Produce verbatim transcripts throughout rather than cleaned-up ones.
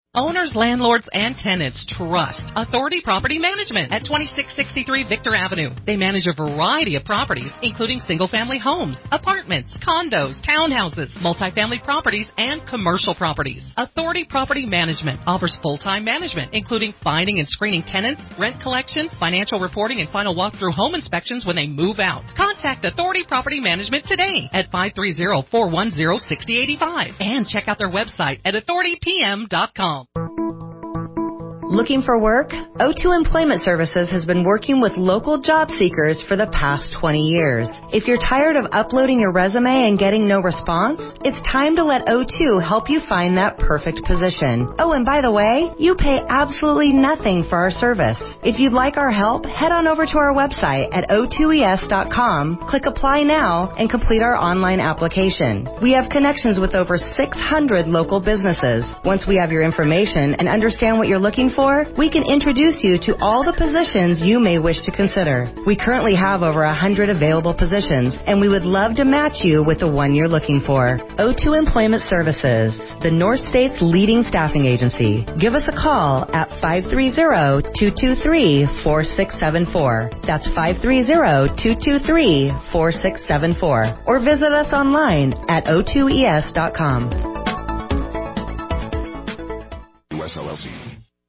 Owners, landlords, and tenants trust Authority Property Management at twenty-six sixty-three Victor Avenue. They manage a variety of properties, including single-family homes, apartments, condos, townhouses, multifamily properties, and commercial properties. Authority Property Management offers full-time management, including finding and screening tenants, rent collection, financial reporting, and final walkthrough home inspections when they move out. Contact Authority Property Management today at five three zero, four one zero, six zero eight five and check out their website at authority p m dot com. Looking for work? O two Employment Services has been working with local job seekers for the past twenty years. If you're tired of uploading your resume and getting no response, it's time to let O two help you find that perfect position. Oh, and by the way, you pay absolutely nothing for our service. If you'd like our help, head on over to our website at o two e s dot com, click Apply Now, and complete our online application. We have connections with over six hundred local businesses. Once we have your information and understand what you're looking for, we can introduce you to all the positions you may wish to consider. We currently have over one hundred available positions, and we would love to match you with the one you're looking for. O two Employment Services, the North State's leading staffing agency. Give us a call at five three zero, two two three, four six seven four. That's five three zero, two two three, four six seven four. Or visit us online at o two e s dot com. U S L L C.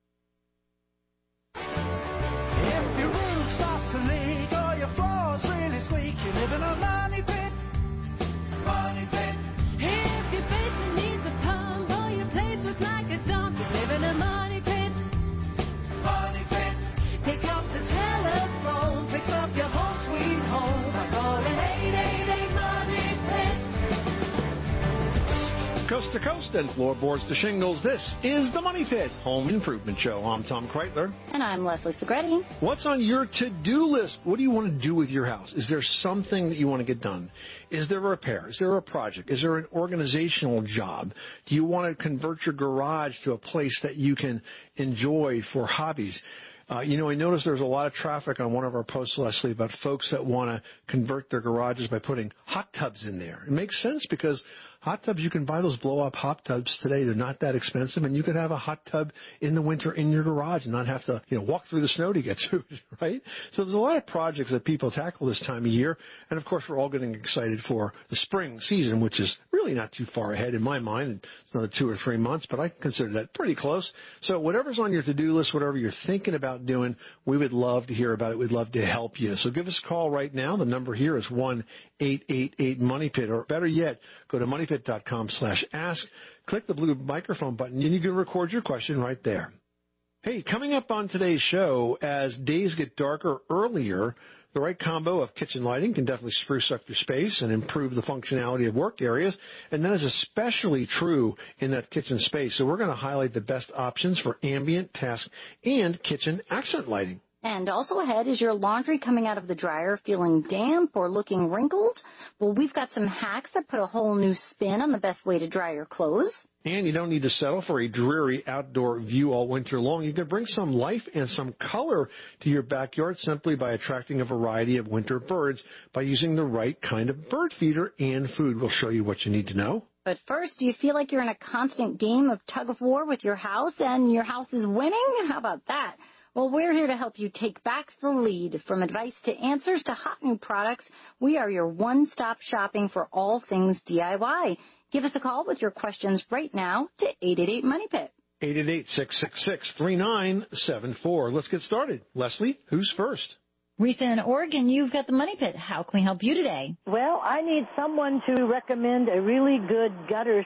Coast to coast and floorboards to shingles, this is the Money Pit Home Improvement Show. I'm Tom Kreitler. And I'm Leslie Segretti. What's on your to-do list? What do you want to do with your house? Is there something that you want to get done? Is there a repair? Is there a project? Is there an organizational job? Do you want to convert your garage to a place that you can enjoy for hobbies? Uh, you know, I noticed there's a lot of traffic on one of our posts, Leslie, about folks that want to convert their garages by putting hot tubs in there. It makes sense because hot tubs, you can buy those blow-up hot tubs today. They're not that expensive, and you could have a hot tub in the winter in your garage and not have to, you know, walk through the snow to get to it, right? So there's a lot of projects that people tackle this time of year, and, of course, we're all getting excited for the spring season, which is really not too far ahead in my mind. It's another two or three months, but I consider that pretty close. So whatever's on your to-do list, whatever you're thinking about doing, we would love to hear about it. We'd love to help you. So give us a call right now. The number here is one eight eight eight money pit, or better yet, go to money pit dot com slash ask. Click the blue microphone button, and you can record your question right there. Hey, coming up on today's show, as days get darker earlier, the right combo of kitchen lighting can definitely spruce up your space and improve the functionality of work areas, and that is especially true in that kitchen space. So we're going to highlight the best options for ambient, task, and kitchen accent lighting. And also ahead, is your laundry coming out of the dryer feeling damp or looking wrinkled? Well, we've got some hacks that put a whole new spin on the best way to dry your clothes. And you don't need to settle for a dreary outdoor view all winter long. You can bring some life and some color to your backyard simply by attracting a variety of winter birds by using the right kind of bird feeder and food. We'll show you what you need to know. But first, do you feel like you're in a constant game of tug of war with your house and your house is winning? How about that? Well, we're here to help you take back the lead. From advice to answers to hot new products, we are your one-stop shopping for all things D I Y. Give us a call with your questions right now to eight eight eight money pit. eight eight eight, six six six, three nine seven four. Let's get started. Leslie, who's first? Risa in Oregon, you've got the Money Pit. How can we help you today? Well, I need someone to recommend a really good gutter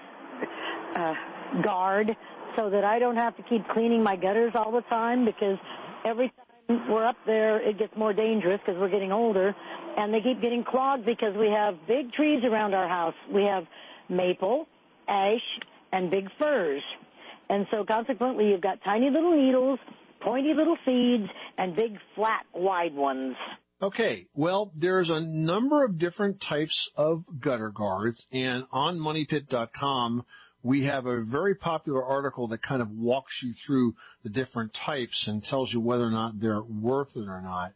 uh, guard so that I don't have to keep cleaning my gutters all the time, because every time we're up there, it gets more dangerous because we're getting older, and they keep getting clogged because we have big trees around our house. We have maple, ash, and big firs. And so consequently, you've got tiny little needles, pointy little seeds, and big, flat, wide ones. Okay, well, there's a number of different types of gutter guards, and on money pit dot com, we have a very popular article that kind of walks you through the different types and tells you whether or not they're worth it or not.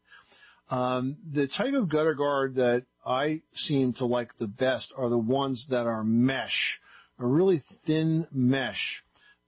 Um, the type of gutter guard that I seem to like the best are the ones that are mesh, a really thin mesh.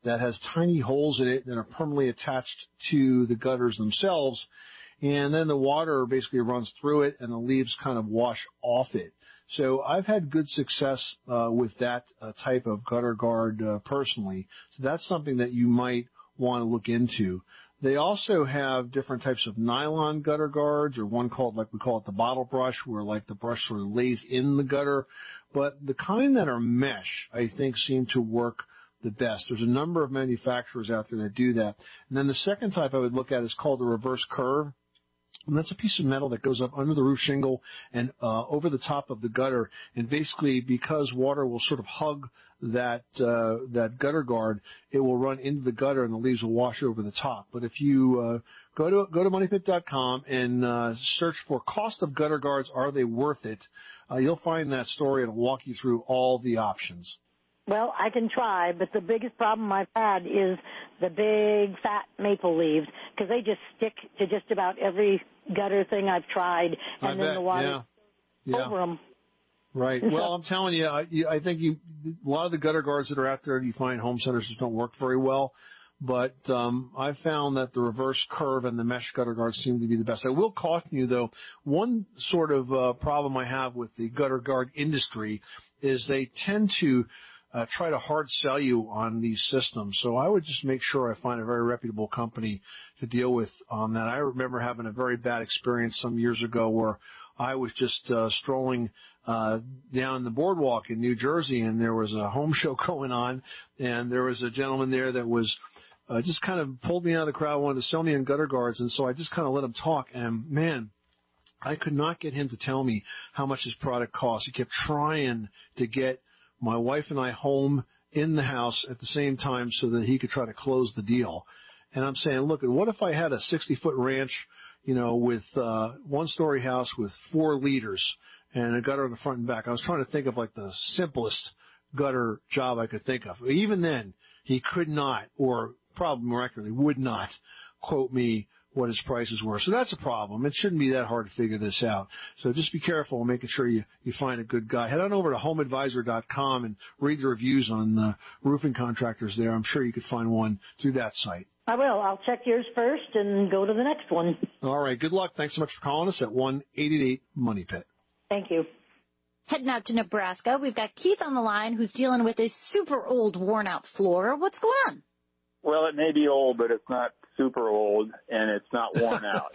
that has tiny holes in it that are permanently attached to the gutters themselves. And then the water basically runs through it and the leaves kind of wash off it. So I've had good success uh, with that uh, type of gutter guard uh, personally. So that's something that you might want to look into. They also have different types of nylon gutter guards, or one called, like we call it the bottle brush, where like the brush sort of lays in the gutter. But the kind that are mesh, I think, seem to work the best. There's a number of manufacturers out there that do that. And then the second type I would look at is called the reverse curve. And that's a piece of metal that goes up under the roof shingle and uh, over the top of the gutter. And basically, because water will sort of hug that uh, that gutter guard, it will run into the gutter and the leaves will wash over the top. But if you uh, go to go to money pit dot com and uh, search for cost of gutter guards, are they worth it? Uh, you'll find that story and it'll walk you through all the options. Well, I can try, but the biggest problem I've had is the big fat maple leaves, because they just stick to just about every gutter thing I've tried, and I then bet, the water yeah. Yeah. over them. Right. Well, I'm telling you, I, I think you, a lot of the gutter guards that are out there, you find home centers just don't work very well. But um, I've found that the reverse curve and the mesh gutter guards seem to be the best. I will caution you, though, one sort of uh, problem I have with the gutter guard industry is they tend to Uh, try to hard sell you on these systems. So I would just make sure I find a very reputable company to deal with on that. I remember having a very bad experience some years ago where I was just uh, strolling uh, down the boardwalk in New Jersey, and there was a home show going on, and there was a gentleman there that was uh, just kind of pulled me out of the crowd, wanted to sell me on gutter guards, and so I just kind of let him talk, and man, I could not get him to tell me how much his product cost. He kept trying to get my wife and I home in the house at the same time so that he could try to close the deal. And I'm saying, look, what if I had a sixty-foot ranch, you know, with uh one-story house with four liters and a gutter in the front and back? I was trying to think of like the simplest gutter job I could think of. Even then, he could not, or probably miraculously would not, quote me what his prices were. So that's a problem. It shouldn't be that hard to figure this out. So just be careful in making sure you, you find a good guy. Head on over to home advisor dot com and read the reviews on the roofing contractors there. I'm sure you could find one through that site. I will. I'll check yours first and go to the next one. All right. Good luck. Thanks so much for calling us at one eight eight eight money pit. Thank you. Heading out to Nebraska, we've got Keith on the line who's dealing with a super old, worn-out floor. What's going on? Well, it may be old, but it's not super old, and it's not worn out.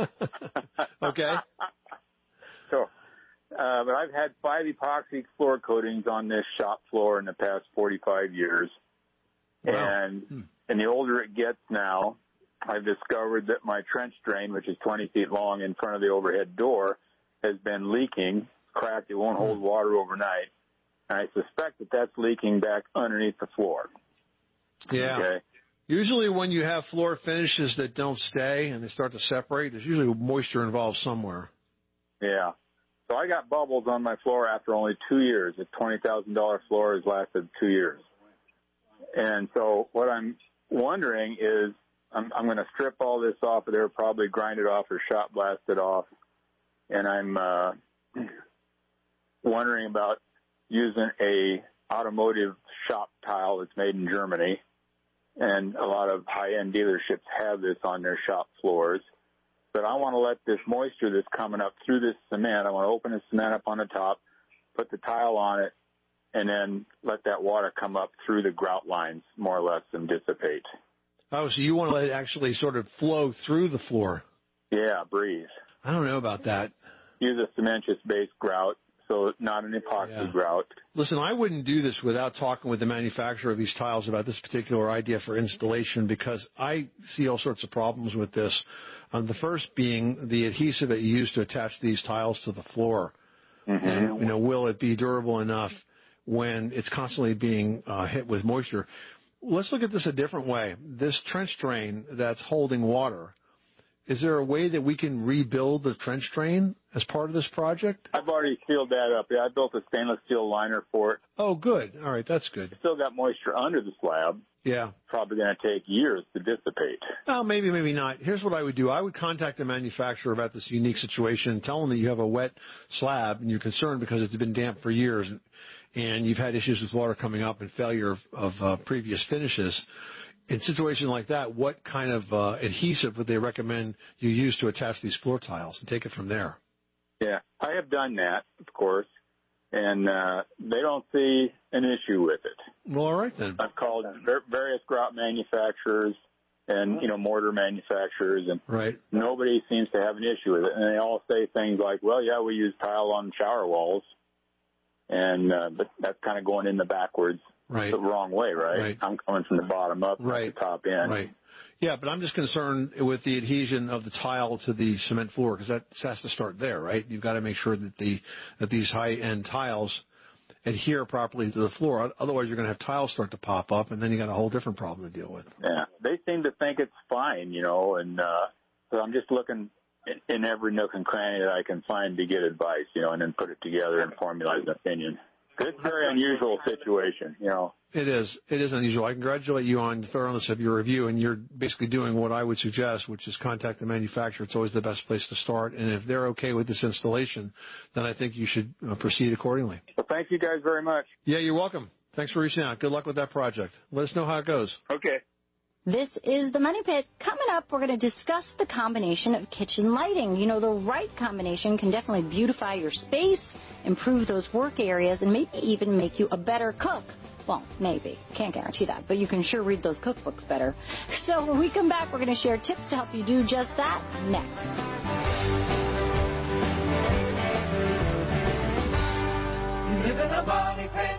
Okay. So, uh, but I've had five epoxy floor coatings on this shop floor in the past forty-five years. Wow. And, hmm. and the older it gets now, I've discovered that my trench drain, which is twenty feet long in front of the overhead door, has been leaking, cracked. It won't hmm. hold water overnight. And I suspect that that's leaking back underneath the floor. Yeah. Okay. Usually when you have floor finishes that don't stay and they start to separate, there's usually moisture involved somewhere. Yeah. So I got bubbles on my floor after only two years. A twenty thousand dollars floor has lasted two years. And so what I'm wondering is I'm, I'm going to strip all this off of there, probably grind it off or shot blast it off. And I'm uh, wondering about using a automotive shop tile that's made in Germany. And a lot of high-end dealerships have this on their shop floors. But I want to let this moisture that's coming up through this cement, I want to open the cement up on the top, put the tile on it, and then let that water come up through the grout lines more or less and dissipate. Oh, so you want to let it actually sort of flow through the floor? Yeah, breeze. I don't know about that. Use a cementous-based grout, so not an epoxy yeah. grout. Listen, I wouldn't do this without talking with the manufacturer of these tiles about this particular idea for installation, because I see all sorts of problems with this. Um, the first being the adhesive that you use to attach these tiles to the floor. Mm-hmm. And, you know, will it be durable enough when it's constantly being uh, hit with moisture? Let's look at this a different way. This trench drain that's holding water, is there a way that we can rebuild the trench drain as part of this project? I've already sealed that up. Yeah, I built a stainless steel liner for it. Oh, good. All right, that's good. It's still got moisture under the slab. Yeah. Probably going to take years to dissipate. Well, maybe, maybe not. Here's what I would do. I would contact the manufacturer about this unique situation and tell them that you have a wet slab and you're concerned because it's been damp for years and, and you've had issues with water coming up and failure of, of uh, previous finishes. in situations like that, what kind of uh, adhesive would they recommend you use to attach these floor tiles and take it from there? Yeah, I have done that, of course, and uh, they don't see an issue with it. Well, all right then. I've called various grout manufacturers and, you know, mortar manufacturers, and right. nobody seems to have an issue with it. And they all say things like, well, yeah, we use tile on shower walls, and uh, but that's kind of going in the backwards, right. the wrong way, right? right? I'm coming from the bottom up, right. not the top end. Right. Yeah, but I'm just concerned with the adhesion of the tile to the cement floor, because that has to start there, right? You've got to make sure that the that these high-end tiles adhere properly to the floor. Otherwise, you're going to have tiles start to pop up, and then you got a whole different problem to deal with. Yeah, they seem to think it's fine, you know, and uh, so I'm just looking in, in every nook and cranny that I can find to get advice, you know, and then put it together and formulate an opinion. It's a very unusual situation, you know. It is. It is unusual. I congratulate you on the thoroughness of your review, and you're basically doing what I would suggest, which is contact the manufacturer. It's always the best place to start. And if they're okay with this installation, then I think you should uh, proceed accordingly. Well, thank you guys very much. Yeah, you're welcome. Thanks for reaching out. Good luck with that project. Let us know how it goes. Okay. This is the Money Pit. Coming up, we're going to discuss the combination of kitchen lighting. You know, the right combination can definitely beautify your space, improve those work areas, and maybe even make you a better cook. Well, maybe. Can't guarantee that, but you can sure read those cookbooks better. So when we come back, we're going to share tips to help you do just that next. You live in a money pit.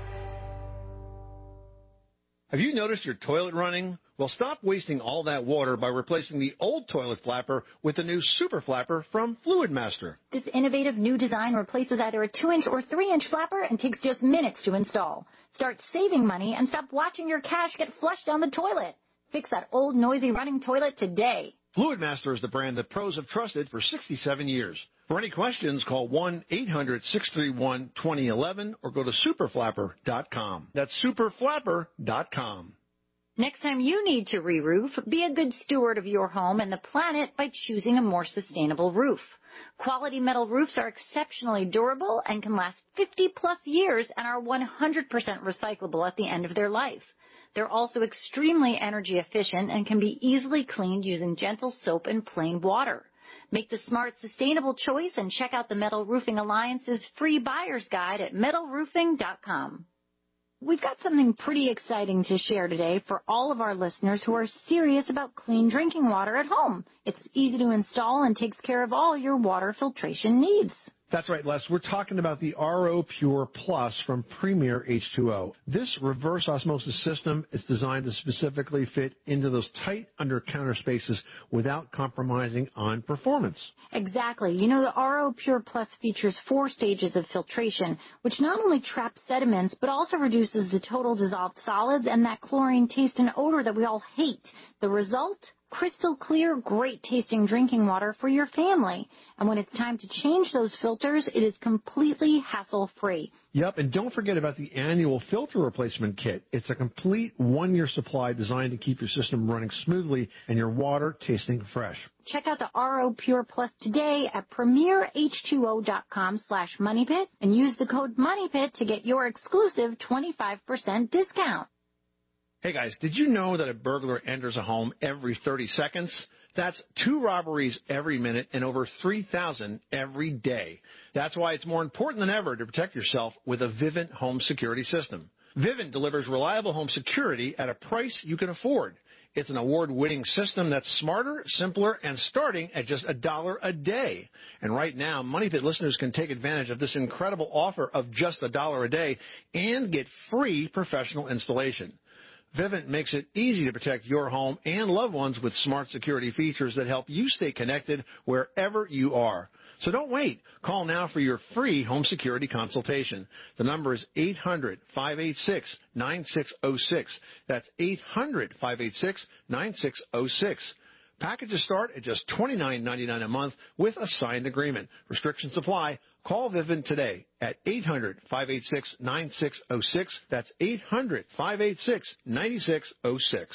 Have you noticed your toilet running? Well, stop wasting all that water by replacing the old toilet flapper with the new Super Flapper from Fluid Master. This innovative new design replaces either a two inch or three inch flapper and takes just minutes to install. Start saving money and stop watching your cash get flushed down the toilet. Fix that old noisy running toilet today. Fluid Master is the brand that pros have trusted for sixty-seven years. For any questions, call one eight hundred six three one two zero one one or go to super flapper dot com. That's super flapper dot com. Next time you need to re-roof, be a good steward of your home and the planet by choosing a more sustainable roof. Quality metal roofs are exceptionally durable and can last fifty plus years and are one hundred percent recyclable at the end of their life. They're also extremely energy efficient and can be easily cleaned using gentle soap and plain water. Make the smart, sustainable choice and check out the Metal Roofing Alliance's free buyer's guide at metal roofing dot com. We've got something pretty exciting to share today for all of our listeners who are serious about clean drinking water at home. It's easy to install and takes care of all your water filtration needs. That's right, Les. We're talking about the R O Pure Plus from Premier H two O. This reverse osmosis system is designed to specifically fit into those tight under-counter spaces without compromising on performance. Exactly. You know, the R O Pure Plus features four stages of filtration, which not only traps sediments, but also reduces the total dissolved solids and that chlorine taste and odor that we all hate. The result? Crystal clear, great-tasting drinking water for your family. And when it's time to change those filters, it is completely hassle-free. Yep, and don't forget about the annual filter replacement kit. It's a complete one-year supply designed to keep your system running smoothly and your water tasting fresh. Check out the R O Pure Plus today at premier h two o dot com slash moneypit and use the code MONEYPIT to get your exclusive twenty-five percent discount. Hey guys, did you know that a burglar enters a home every thirty seconds? That's two robberies every minute and over three thousand every day. That's why it's more important than ever to protect yourself with a Vivint home security system. Vivint delivers reliable home security at a price you can afford. It's an award-winning system that's smarter, simpler, and starting at just a dollar a day. And right now, Money Pit listeners can take advantage of this incredible offer of just a dollar a day and get free professional installation. Vivint makes it easy to protect your home and loved ones with smart security features that help you stay connected wherever you are. So don't wait. Call now for your free home security consultation. The number is eight hundred, five eight six, nine six zero six. That's eight hundred, five eight six, nine six zero six. Packages start at just twenty-nine ninety-nine a month with a signed agreement. Restrictions apply. Call Vivint today at eight hundred, five eight six, nine six zero six. That's eight hundred, five eight six, nine six zero six.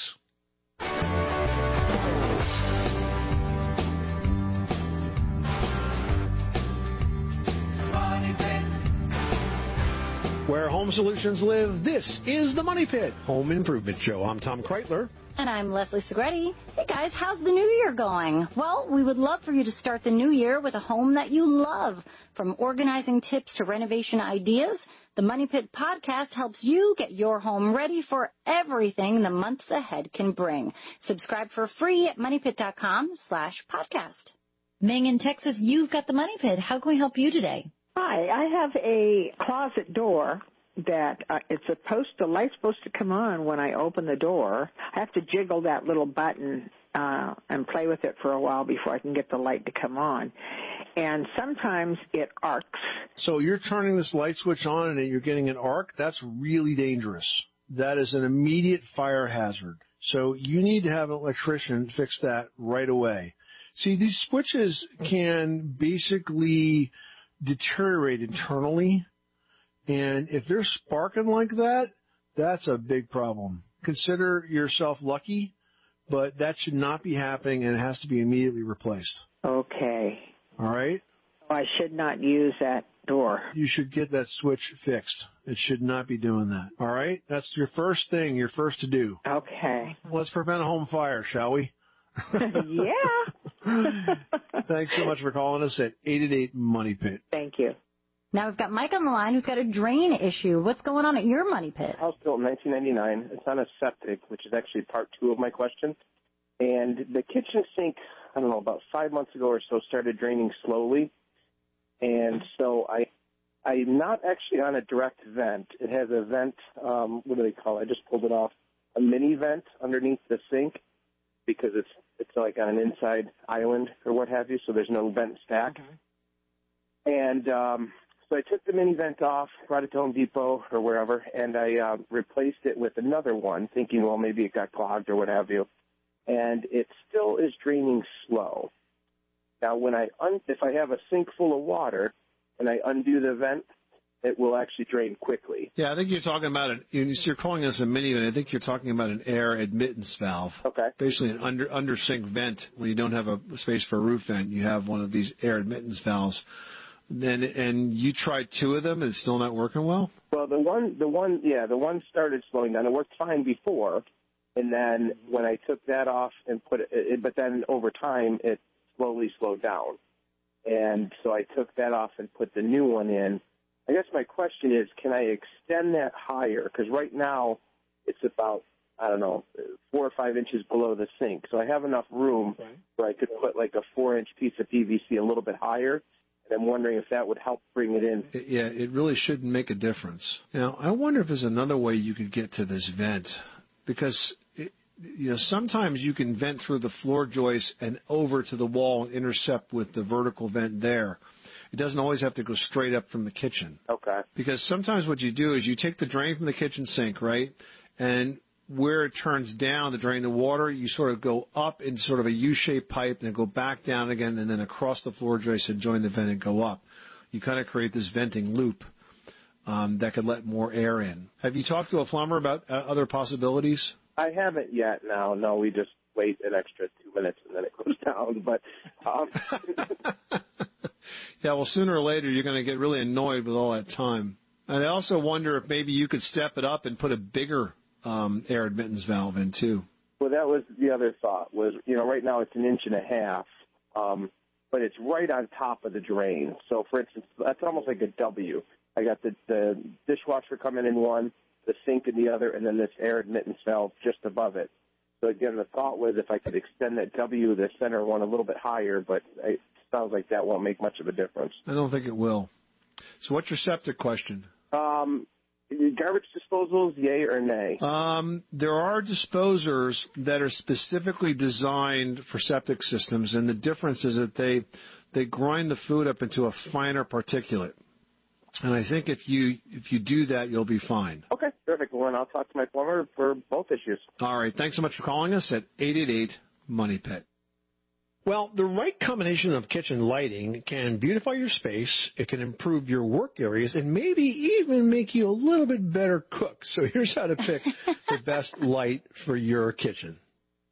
Where home home solutions live. This is the Money Pit Home Improvement Show. I'm Tom Kreitler. And I'm Leslie Segretti. Hey guys, how's the new year going? Well, we would love for you to start the new year with a home that you love. From organizing tips to renovation ideas, the Money Pit podcast helps you get your home ready for everything the months ahead can bring. Subscribe for free at moneypit.com slash podcast. Ming in Texas, you've got the Money Pit. How can we help you today? Hi, I have a closet door that uh, it's supposed to, light's supposed to come on when I open the door. I have to jiggle that little button uh, and play with it for a while before I can get the light to come on. And sometimes it arcs. So you're turning this light switch on and you're getting an arc? That's really dangerous. That is an immediate fire hazard. So you need to have an electrician fix that right away. See, these switches can basically deteriorate internally. And if they're sparking like that, that's a big problem. Consider yourself lucky, but that should not be happening, and it has to be immediately replaced. Okay. All right? I should not use that door. You should get that switch fixed. It should not be doing that. All right? That's your first thing, your first to do. Okay. Let's prevent a home fire, shall we? Yeah. Thanks so much for calling us at eight eight eight, Money Pit. Thank you. Now we've got Mike on the line who's got a drain issue. What's going on at your Money Pit? House built in nineteen ninety-nine. It's on a septic, which is actually part two of my question. And the kitchen sink, I don't know, about five months ago or so started draining slowly. And so I, I'm not actually on a direct vent. It has a vent, um, what do they call it? I just pulled it off, a mini vent underneath the sink because it's it's like on an inside island or what have you, so there's no vent stack. Okay. And um So I took the mini vent off, brought it to Home Depot or wherever, and I uh, replaced it with another one, thinking, well, maybe it got clogged or what have you. And it still is draining slow. Now, when I un- if I have a sink full of water and I undo the vent, it will actually drain quickly. Yeah, I think you're talking about it. You're calling this a mini vent. I think you're talking about an air admittance valve. Okay. Basically, an under under sink vent. When you don't have a space for a roof vent, you have one of these air admittance valves. Then and you tried two of them, and it's still not working well? Well, the one, the one, yeah, the one started slowing down. It worked fine before, and then when I took that off and put it, it but then over time it slowly slowed down, and so I took that off and put the new one in. I guess my question is, can I extend that higher? Because right now it's about, I don't know, four or five inches below the sink, so I have enough room okay. where I could put like a four-inch piece of P V C a little bit higher. I'm wondering if that would help bring it in. Yeah, it really shouldn't make a difference. Now, I wonder if there's another way you could get to this vent, because it, you know sometimes you can vent through the floor joist and over to the wall and intercept with the vertical vent there. It doesn't always have to go straight up from the kitchen. Okay. Because sometimes what you do is you take the drain from the kitchen sink, right, and where it turns down to drain the water, you sort of go up in sort of a U-shaped pipe and then go back down again and then across the floor joist and join the vent and go up. You kind of create this venting loop um, that could let more air in. Have you talked to a plumber about uh, other possibilities? I haven't yet. No, no, we just wait an extra two minutes and then it goes down. But um... yeah, well, sooner or later you're going to get really annoyed with all that time. And I also wonder if maybe you could step it up and put a bigger Um, air admittance valve in too. Well, that was the other thought was, you know, right now it's an inch and a half, um, but it's right on top of the drain. So, for instance, that's almost like a W. I got the, the dishwasher coming in one, the sink in the other, and then this air admittance valve just above it. So, again, the thought was if I could extend that W, the center one, a little bit higher, but it sounds like that won't make much of a difference. I don't think it will. So what's your septic question? Um, Garbage disposals, yay or nay? Um, there are disposers that are specifically designed for septic systems, and the difference is that they they grind the food up into a finer particulate. And I think if you if you do that, you'll be fine. Okay, perfect. Well, then I'll talk to my plumber for both issues. All right. Thanks so much for calling us at eight eight eight, Money Pit. Well, the right combination of kitchen lighting can beautify your space, it can improve your work areas, and maybe even make you a little bit better cook. So here's how to pick the best light for your kitchen.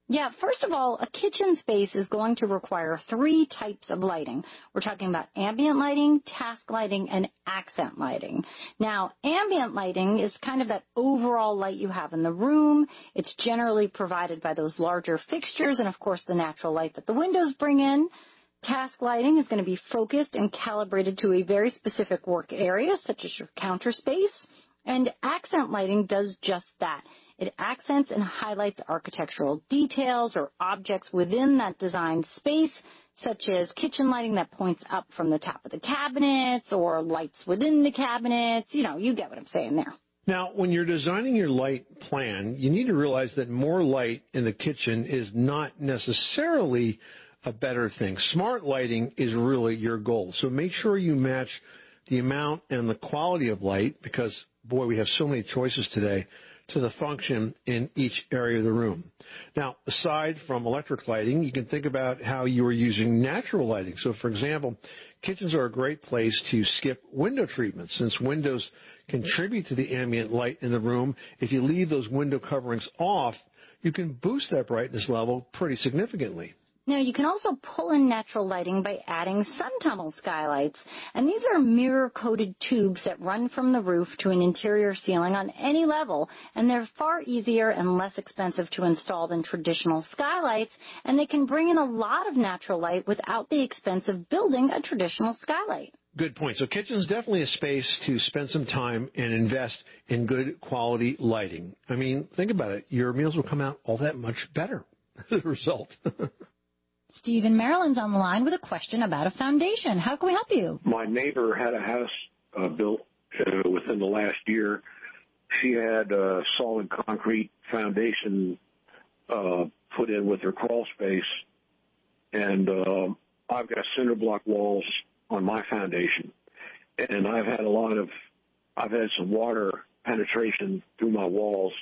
Yeah, first of all, a kitchen space is going to require three types of lighting. We're talking about ambient lighting, task lighting, and accent lighting. Now, ambient lighting is kind of that overall light you have in the room. It's generally provided by those larger fixtures and, of course, the natural light that the windows bring in. Task lighting is going to be focused and calibrated to a very specific work area, such as your counter space. And accent lighting does just that. It accents and highlights architectural details or objects within that designed space, such as kitchen lighting that points up from the top of the cabinets or lights within the cabinets. You know, you get what I'm saying there. Now, when you're designing your light plan, you need to realize that more light in the kitchen is not necessarily a better thing. Smart lighting is really your goal. So make sure you match the amount and the quality of light because, boy, we have so many choices today, to the function in each area of the room. Now, aside from electric lighting, you can think about how you are using natural lighting. So, for example, kitchens are a great place to skip window treatments since windows contribute to the ambient light in the room. If you leave those window coverings off, you can boost that brightness level pretty significantly. Now, you can also pull in natural lighting by adding sun tunnel skylights. And these are mirror-coated tubes that run from the roof to an interior ceiling on any level. And they're far easier and less expensive to install than traditional skylights. And they can bring in a lot of natural light without the expense of building a traditional skylight. Good point. So kitchen's definitely a space to spend some time and invest in good quality lighting. I mean, think about it. Your meals will come out all that much better as a result. Steve in Maryland's on the line with a question about a foundation. How can we help you? My neighbor had a house uh, built uh, within the last year. She had a solid concrete foundation uh, put in with her crawl space, and uh, I've got cinder block walls on my foundation. And I've had a lot of, I've had some water penetration through my walls,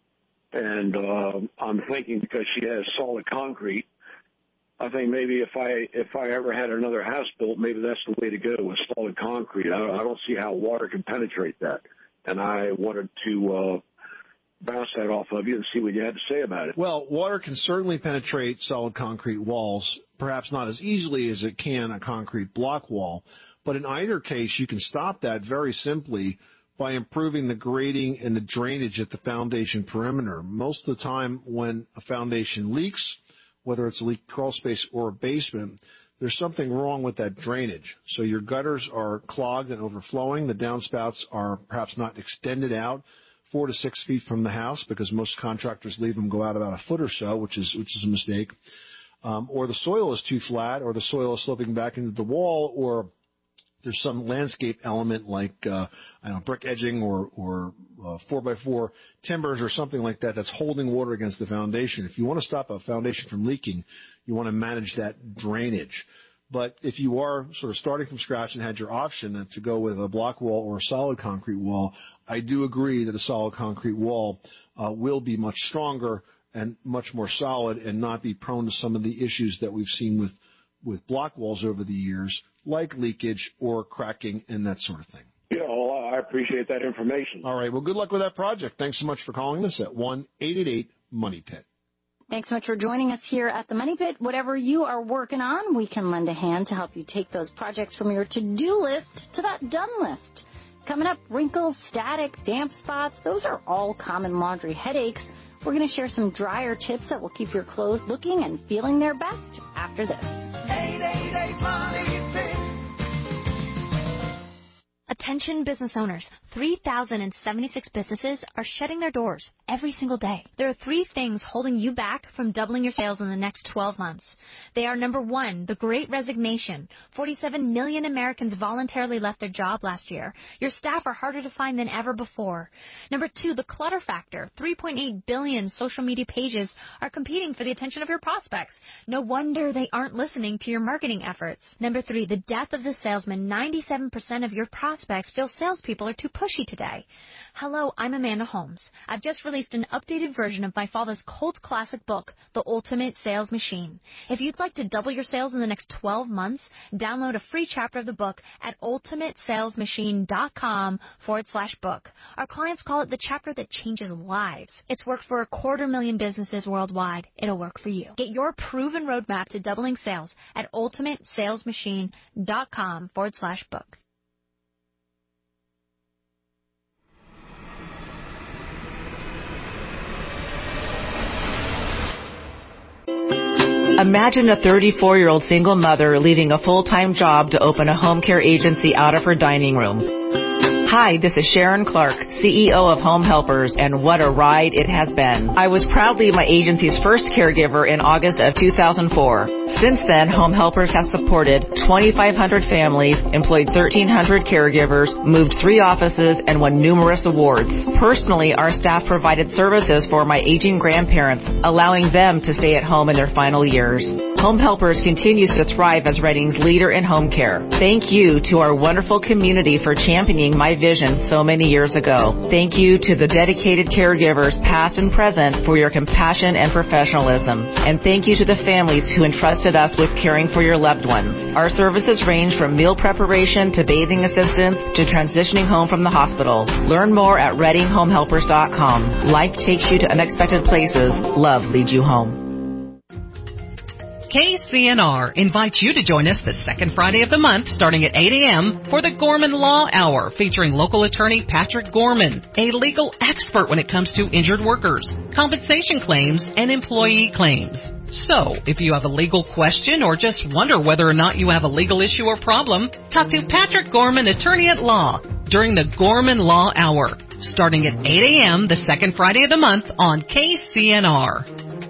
and uh, I'm thinking because she has solid concrete, I think maybe if I if I ever had another house built, maybe that's the way to go with solid concrete. I don't, I don't see how water can penetrate that, and I wanted to uh, bounce that off of you and see what you had to say about it. Well, water can certainly penetrate solid concrete walls, perhaps not as easily as it can a concrete block wall, but in either case, you can stop that very simply by improving the grading and the drainage at the foundation perimeter. Most of the time when a foundation leaks, whether it's a leak crawl space or a basement, there's something wrong with that drainage. So your gutters are clogged and overflowing. The downspouts are perhaps not extended out four to six feet from the house because most contractors leave them go out about a foot or so, which is which is a mistake. Um, or the soil is too flat, or the soil is sloping back into the wall, or there's some landscape element like uh, I don't know, brick edging or, or uh, four by four timbers or something like that that's holding water against the foundation. If you want to stop a foundation from leaking, you want to manage that drainage. But if you are sort of starting from scratch and had your option to go with a block wall or a solid concrete wall, I do agree that a solid concrete wall uh, will be much stronger and much more solid and not be prone to some of the issues that we've seen with, with block walls over the years, like leakage or cracking and that sort of thing. Yeah, well, I appreciate that information. All right. Well, good luck with that project. Thanks so much for calling us at one eight eight eight money pit. Thanks so much for joining us here at the Money Pit. Whatever you are working on, we can lend a hand to help you take those projects from your to-do list to that done list. Coming up, wrinkles, static, damp spots, those are all common laundry headaches. We're going to share some dryer tips that will keep your clothes looking and feeling their best after this. eight eight eight money pit. Attention business owners, three thousand seventy-six businesses are shutting their doors every single day. There are three things holding you back from doubling your sales in the next twelve months. They are number one, the Great Resignation. forty-seven million Americans voluntarily left their job last year. Your staff are harder to find than ever before. Number two, the clutter factor. three point eight billion social media pages are competing for the attention of your prospects. No wonder they aren't listening to your marketing efforts. Number three, the death of the salesman. ninety-seven percent of your prospects prospects feel salespeople are too pushy today. Hello, I'm Amanda Holmes. I've just released an updated version of my father's cult classic book, The Ultimate Sales Machine. If you'd like to double your sales in the next twelve months, download a free chapter of the book at ultimatesalesmachine.com forward slash book. Our clients call it the chapter that changes lives. It's worked for a quarter million businesses worldwide. It'll work for you. Get your proven roadmap to doubling sales at ultimatesalesmachine.com forward slash book. Imagine a thirty-four-year-old single mother leaving a full-time job to open a home care agency out of her dining room. Hi, this is Sharon Clark, C E O of Home Helpers, and what a ride it has been. I was proudly my agency's first caregiver in August of two thousand four. Since then, Home Helpers has supported twenty-five hundred families, employed thirteen hundred caregivers, moved three offices, and won numerous awards. Personally, our staff provided services for my aging grandparents, allowing them to stay at home in their final years. Home Helpers continues to thrive as Reading's leader in home care. Thank you to our wonderful community for championing my vision so many years ago. Thank you to the dedicated caregivers, past and present, for your compassion and professionalism. And thank you to the families who entrusted us with caring for your loved ones. Our services range from meal preparation to bathing assistance to transitioning home from the hospital. Learn more at reading home helpers dot com. Life takes you to unexpected places. Love leads you home. K C N R invites you to join us the second Friday of the month starting at eight a.m. for the Gorman Law Hour featuring local attorney Patrick Gorman, a legal expert when it comes to injured workers, compensation claims, and employee claims. So, if you have a legal question or just wonder whether or not you have a legal issue or problem, talk to Patrick Gorman, attorney at law, during the Gorman Law Hour starting at eight a.m. the second Friday of the month on K C N R.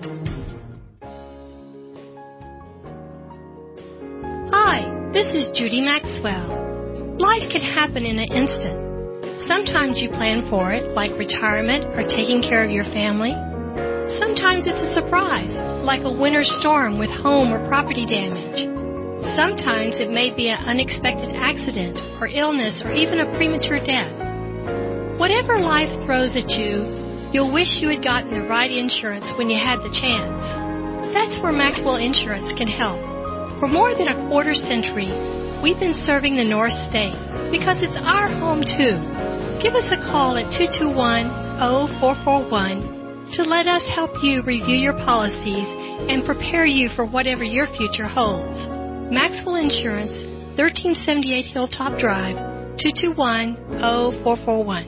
Hi, this is Judy Maxwell. Life can happen in an instant. Sometimes you plan for it, like retirement or taking care of your family. Sometimes it's a surprise, like a winter storm with home or property damage. Sometimes it may be an unexpected accident or illness or even a premature death. Whatever life throws at you, you'll wish you had gotten the right insurance when you had the chance. That's where Maxwell Insurance can help. For more than a quarter century, we've been serving the North State because it's our home too. Give us a call at two two one, zero four four one to let us help you review your policies and prepare you for whatever your future holds. Maxwell Insurance, thirteen seventy-eight Hilltop Drive, two two one, zero four four one.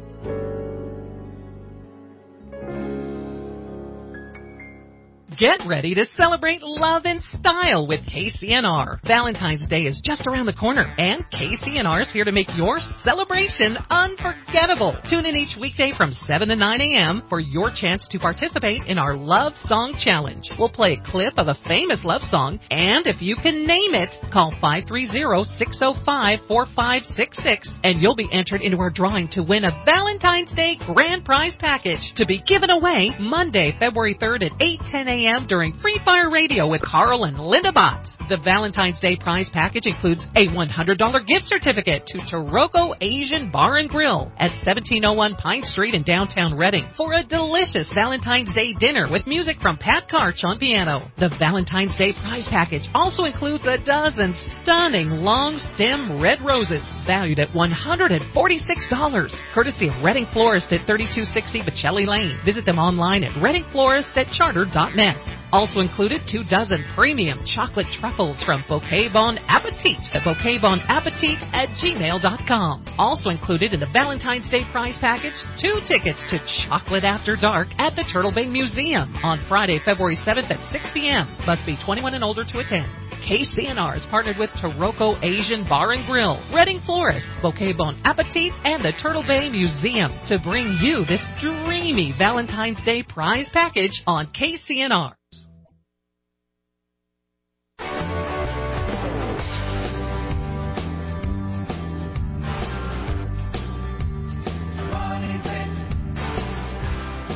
Get ready to celebrate love and style with K C N R. Valentine's Day is just around the corner, and K C N R is here to make your celebration unforgettable. Tune in each weekday from seven to nine a.m. for your chance to participate in our Love Song Challenge. We'll play a clip of a famous love song, and if you can name it, call five three zero, six zero five, four five six six, and you'll be entered into our drawing to win a Valentine's Day grand prize package to be given away Monday, February third at eight ten a.m. during Free Fire Radio with Carl and Linda Bott. The Valentine's Day prize package includes a one hundred dollars gift certificate to Taroko Asian Bar and Grill at seventeen oh one Pine Street in downtown Reading for a delicious Valentine's Day dinner with music from Pat Karch on piano. The Valentine's Day prize package also includes a dozen stunning long-stem red roses valued at one hundred forty-six dollars, courtesy of Reading Florist at thirty-two sixty Bocelli Lane. Visit them online at reading florist at charter dot net. Also included two dozen premium chocolate truffles from Bouquet Bon Appetit at bouquet bon appetit at gmail dot com. Also included in the Valentine's Day prize package, two tickets to Chocolate After Dark at the Turtle Bay Museum on Friday, February seventh at six p.m. Must be twenty-one and older to attend. K C N R is partnered with Taroko Asian Bar and Grill, Reading Florist, Bouquet Bon Appetit, and the Turtle Bay Museum to bring you this dreamy Valentine's Day prize package on K C N R.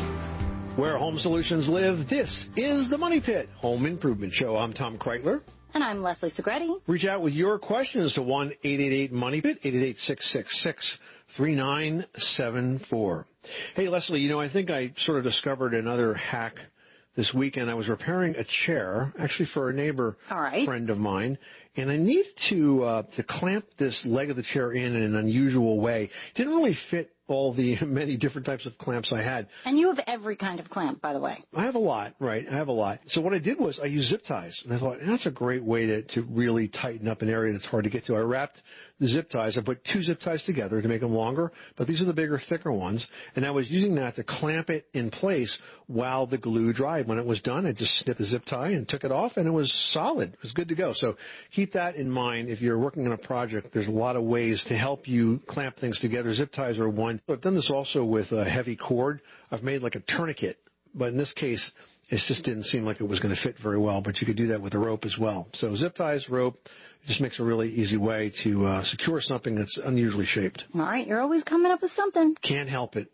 Where home solutions live, this is the Money Pit Home Improvement Show. I'm Tom Kreitler. And I'm Leslie Segretti. Reach out with your questions to one eight eight eight money pit, eight eight eight, six six six, three nine seven four. Hey, Leslie, you know, I think I sort of discovered another hack this weekend. I was repairing a chair, actually for a neighbor All right. friend of mine, and I needed to uh, to clamp this leg of the chair in in an unusual way. Didn't really fit all the many different types of clamps I had. And you have every kind of clamp, by the way. I have a lot, right? I have a lot. So what I did was I used zip ties, and I thought that's a great way to, to really tighten up an area that's hard to get to. I wrapped the zip ties. I put two zip ties together to make them longer, but these are the bigger, thicker ones, and I was using that to clamp it in place while the glue dried. When it was done, I just snipped the zip tie and took it off, and it was solid. It was good to go. So keep that in mind if you're working on a project. There's a lot of ways to help you clamp things together. Zip ties are one. I've done this also with a heavy cord. I've made like a tourniquet, but in this case, it just didn't seem like it was going to fit very well, but you could do that with a rope as well. So zip ties, rope, it just makes a really easy way to uh, secure something that's unusually shaped. All right, you're always coming up with something. Can't help it.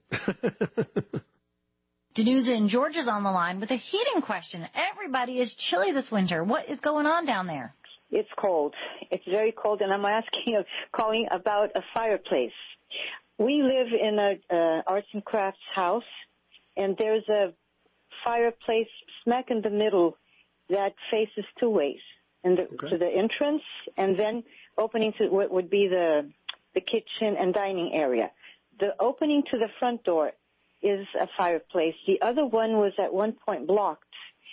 Danusa in Georgia's on the line with a heating question. Everybody is chilly this winter. What is going on down there? It's cold. It's very cold, and I'm asking, calling about a fireplace. We live in a uh, arts and crafts house, and there's a fireplace smack in the middle that faces two ways, and the, okay. to the entrance, and then opening to what would be the the kitchen and dining area. The opening to the front door is a fireplace. The other one was at one point blocked,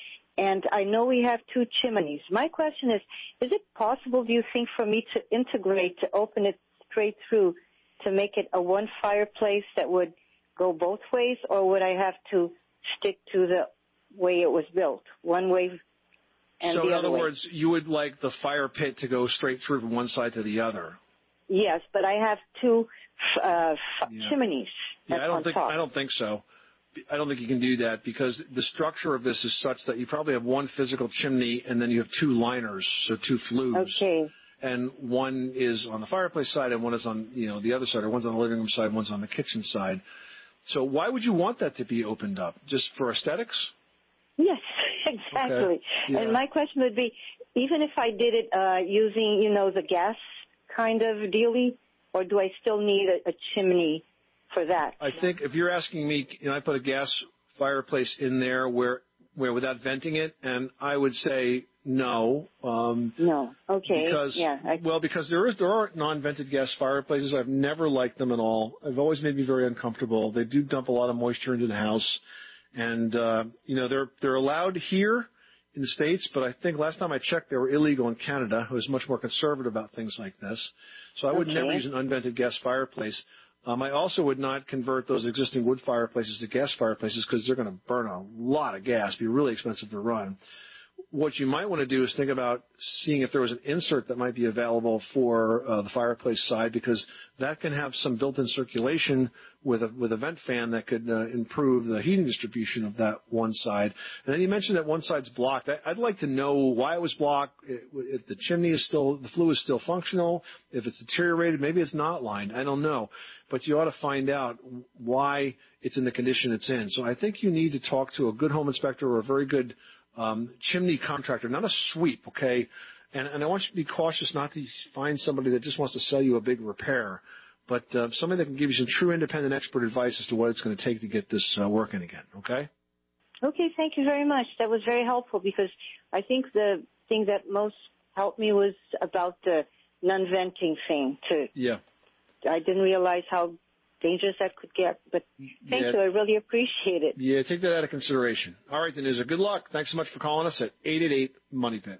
and I know we have two chimneys. My question is, is it possible, do you think, for me to integrate, to open it straight through, to make it a one fireplace that would go both ways, or would I have to stick to the way it was built, one way and so the in other other way? words, you would like the fire pit to go straight through from one side to the other? Yes, but I have two uh, yeah. chimneys. Yeah, I don't think top. I don't think so. I don't think you can do that because the structure of this is such that you probably have one physical chimney and then you have two liners, so two flues. Okay. And one is on the fireplace side and one is on, you know, the other side, or one's on the living room side, one's on the kitchen side. So why would you want that to be opened up? Just for aesthetics? Yes, exactly. Okay. Yeah. And my question would be, even if I did it uh, using, you know, the gas kind of dealie, or do I still need a, a chimney for that? I think if you're asking me, you know, I put a gas fireplace in there where, where without venting it, and I would say no. Um, no. Okay. Because, yeah. I, well, because there is there are non-vented gas fireplaces. I've never liked them at all. They've always made me very uncomfortable. They do dump a lot of moisture into the house, and uh, you know they're they're allowed here in the States, but I think last time I checked, they were illegal in Canada, who is much more conservative about things like this. So I would okay. never use an unvented gas fireplace. Um, I also would not convert those existing wood fireplaces to gas fireplaces because they're going to burn a lot of gas, be really expensive to run. What you might want to do is think about seeing if there was an insert that might be available for uh, the fireplace side, because that can have some built-in circulation with a with a vent fan that could uh, improve the heating distribution of that one side. And then you mentioned that one side's blocked. I, I'd like to know why it was blocked, if the chimney is still, the flue is still functional, if it's deteriorated, maybe it's not lined. I don't know. But you ought to find out why it's in the condition it's in. So I think you need to talk to a good home inspector or a very good Um, chimney contractor, not a sweep, okay? And, and I want you to be cautious not to find somebody that just wants to sell you a big repair, but uh, somebody that can give you some true independent expert advice as to what it's going to take to get this uh, working again, okay? Okay, thank you very much. That was very helpful because I think the thing that most helped me was about the non-venting thing, too. Yeah. I didn't realize how dangerous that could get, but thank yeah. you. I really appreciate it. Yeah, take that out of consideration. All right, Danusa, good luck. Thanks so much for calling us at eight eight eight money pit.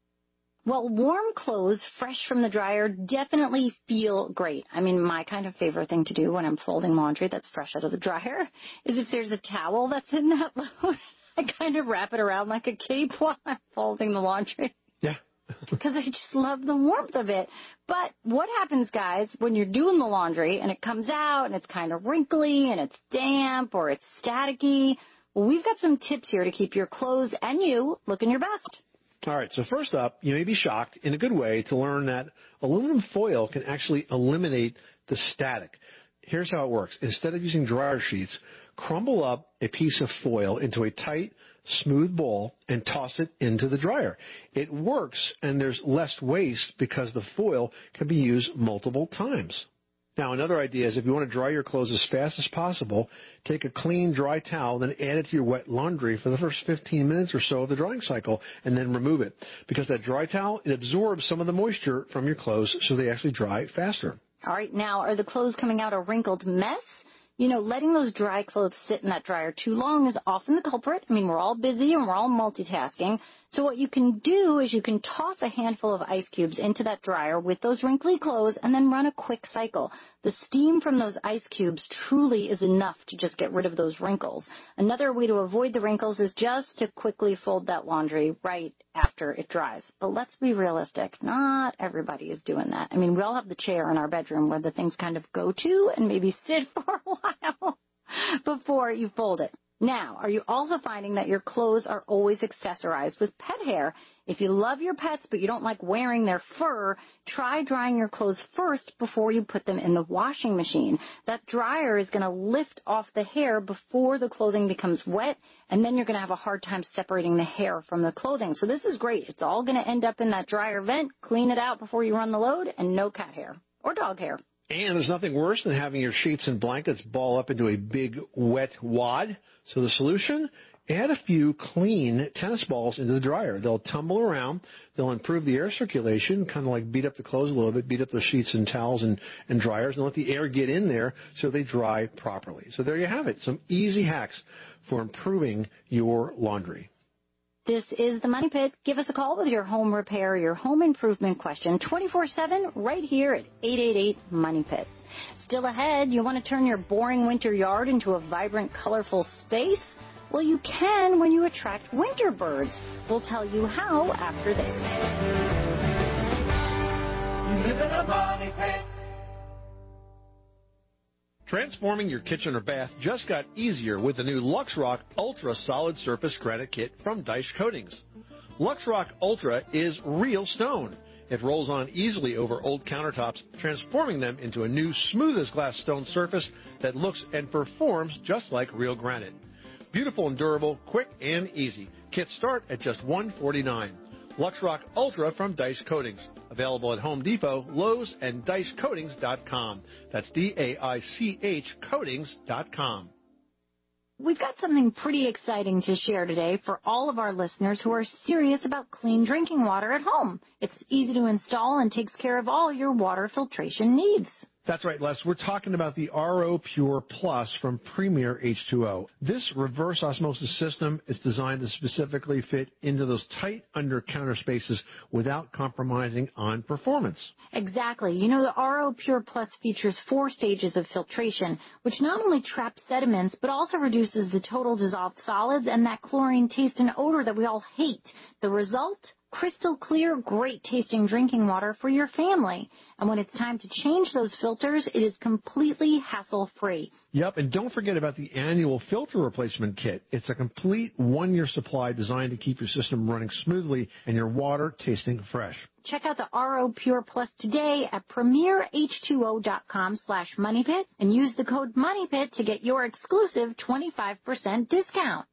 Well, warm clothes fresh from the dryer definitely feel great. I mean, my kind of favorite thing to do when I'm folding laundry that's fresh out of the dryer is if there's a towel that's in that load, I kind of wrap it around like a cape while I'm folding the laundry. Yeah. Because I just love the warmth of it. But what happens, guys, when you're doing the laundry and it comes out and it's kind of wrinkly and it's damp or it's staticky? Well, we've got some tips here to keep your clothes and you looking your best. All right, so first up, you may be shocked in a good way to learn that aluminum foil can actually eliminate the static. Here's how it works. Instead of using dryer sheets, crumble up a piece of foil into a tight, smooth ball and toss it into the dryer. It works, and there's less waste because the foil can be used multiple times. Now, another idea is if you want to dry your clothes as fast as possible, take a clean, dry towel, then add it to your wet laundry for the first fifteen minutes or so of the drying cycle, and then remove it. Because that dry towel, it absorbs some of the moisture from your clothes, so they actually dry faster. All right, now, are the clothes coming out a wrinkled mess? You know, letting those dry clothes sit in that dryer too long is often the culprit. I mean, we're all busy and we're all multitasking. So what you can do is you can toss a handful of ice cubes into that dryer with those wrinkly clothes and then run a quick cycle. The steam from those ice cubes truly is enough to just get rid of those wrinkles. Another way to avoid the wrinkles is just to quickly fold that laundry right after it dries. But let's be realistic. Not everybody is doing that. I mean, we all have the chair in our bedroom where the things kind of go to and maybe sit for a while before you fold it. Now, are you also finding that your clothes are always accessorized with pet hair? If you love your pets but you don't like wearing their fur, try drying your clothes first before you put them in the washing machine. That dryer is going to lift off the hair before the clothing becomes wet, and then you're going to have a hard time separating the hair from the clothing. So this is great. It's all going to end up in that dryer vent. Clean it out before you run the load, and no cat hair or dog hair. And there's nothing worse than having your sheets and blankets ball up into a big wet wad. So the solution, add a few clean tennis balls into the dryer. They'll tumble around. They'll improve the air circulation, kind of like beat up the clothes a little bit, beat up the sheets and towels and, and dryers, and let the air get in there so they dry properly. So there you have it, some easy hacks for improving your laundry. This is the Money Pit. Give us a call with your home repair, your home improvement question, twenty-four seven right here at eight eight eight, money pit. Still ahead, you want to turn your boring winter yard into a vibrant, colorful space? Well, you can when you attract winter birds. We'll tell you how after this. You live in a money pit. Transforming your kitchen or bath just got easier with the new LuxRock Ultra Solid Surface Granite Kit from Deich Coatings. LuxRock Ultra is real stone. It rolls on easily over old countertops, transforming them into a new smooth-as-glass stone surface that looks and performs just like real granite. Beautiful and durable, quick and easy. Kits start at just one hundred forty-nine dollars. LuxRock Ultra from Deich Coatings. Available at Home Depot, Lowe's, and Deich Coatings dot com. That's D A I C H Coatings dot com. We've got something pretty exciting to share today for all of our listeners who are serious about clean drinking water at home. It's easy to install and takes care of all your water filtration needs. That's right, Les. We're talking about the R O Pure Plus from Premier H two O. This reverse osmosis system is designed to specifically fit into those tight under-counter spaces without compromising on performance. Exactly. You know, the R O Pure Plus features four stages of filtration, which not only traps sediments, but also reduces the total dissolved solids and that chlorine taste and odor that we all hate. The result? Crystal clear, great-tasting drinking water for your family. And when it's time to change those filters, it is completely hassle-free. Yep, and don't forget about the annual filter replacement kit. It's a complete one-year supply designed to keep your system running smoothly and your water tasting fresh. Check out the R O Pure Plus today at premier h two o dot com slash money pit and use the code MONEYPIT to get your exclusive twenty-five percent discount.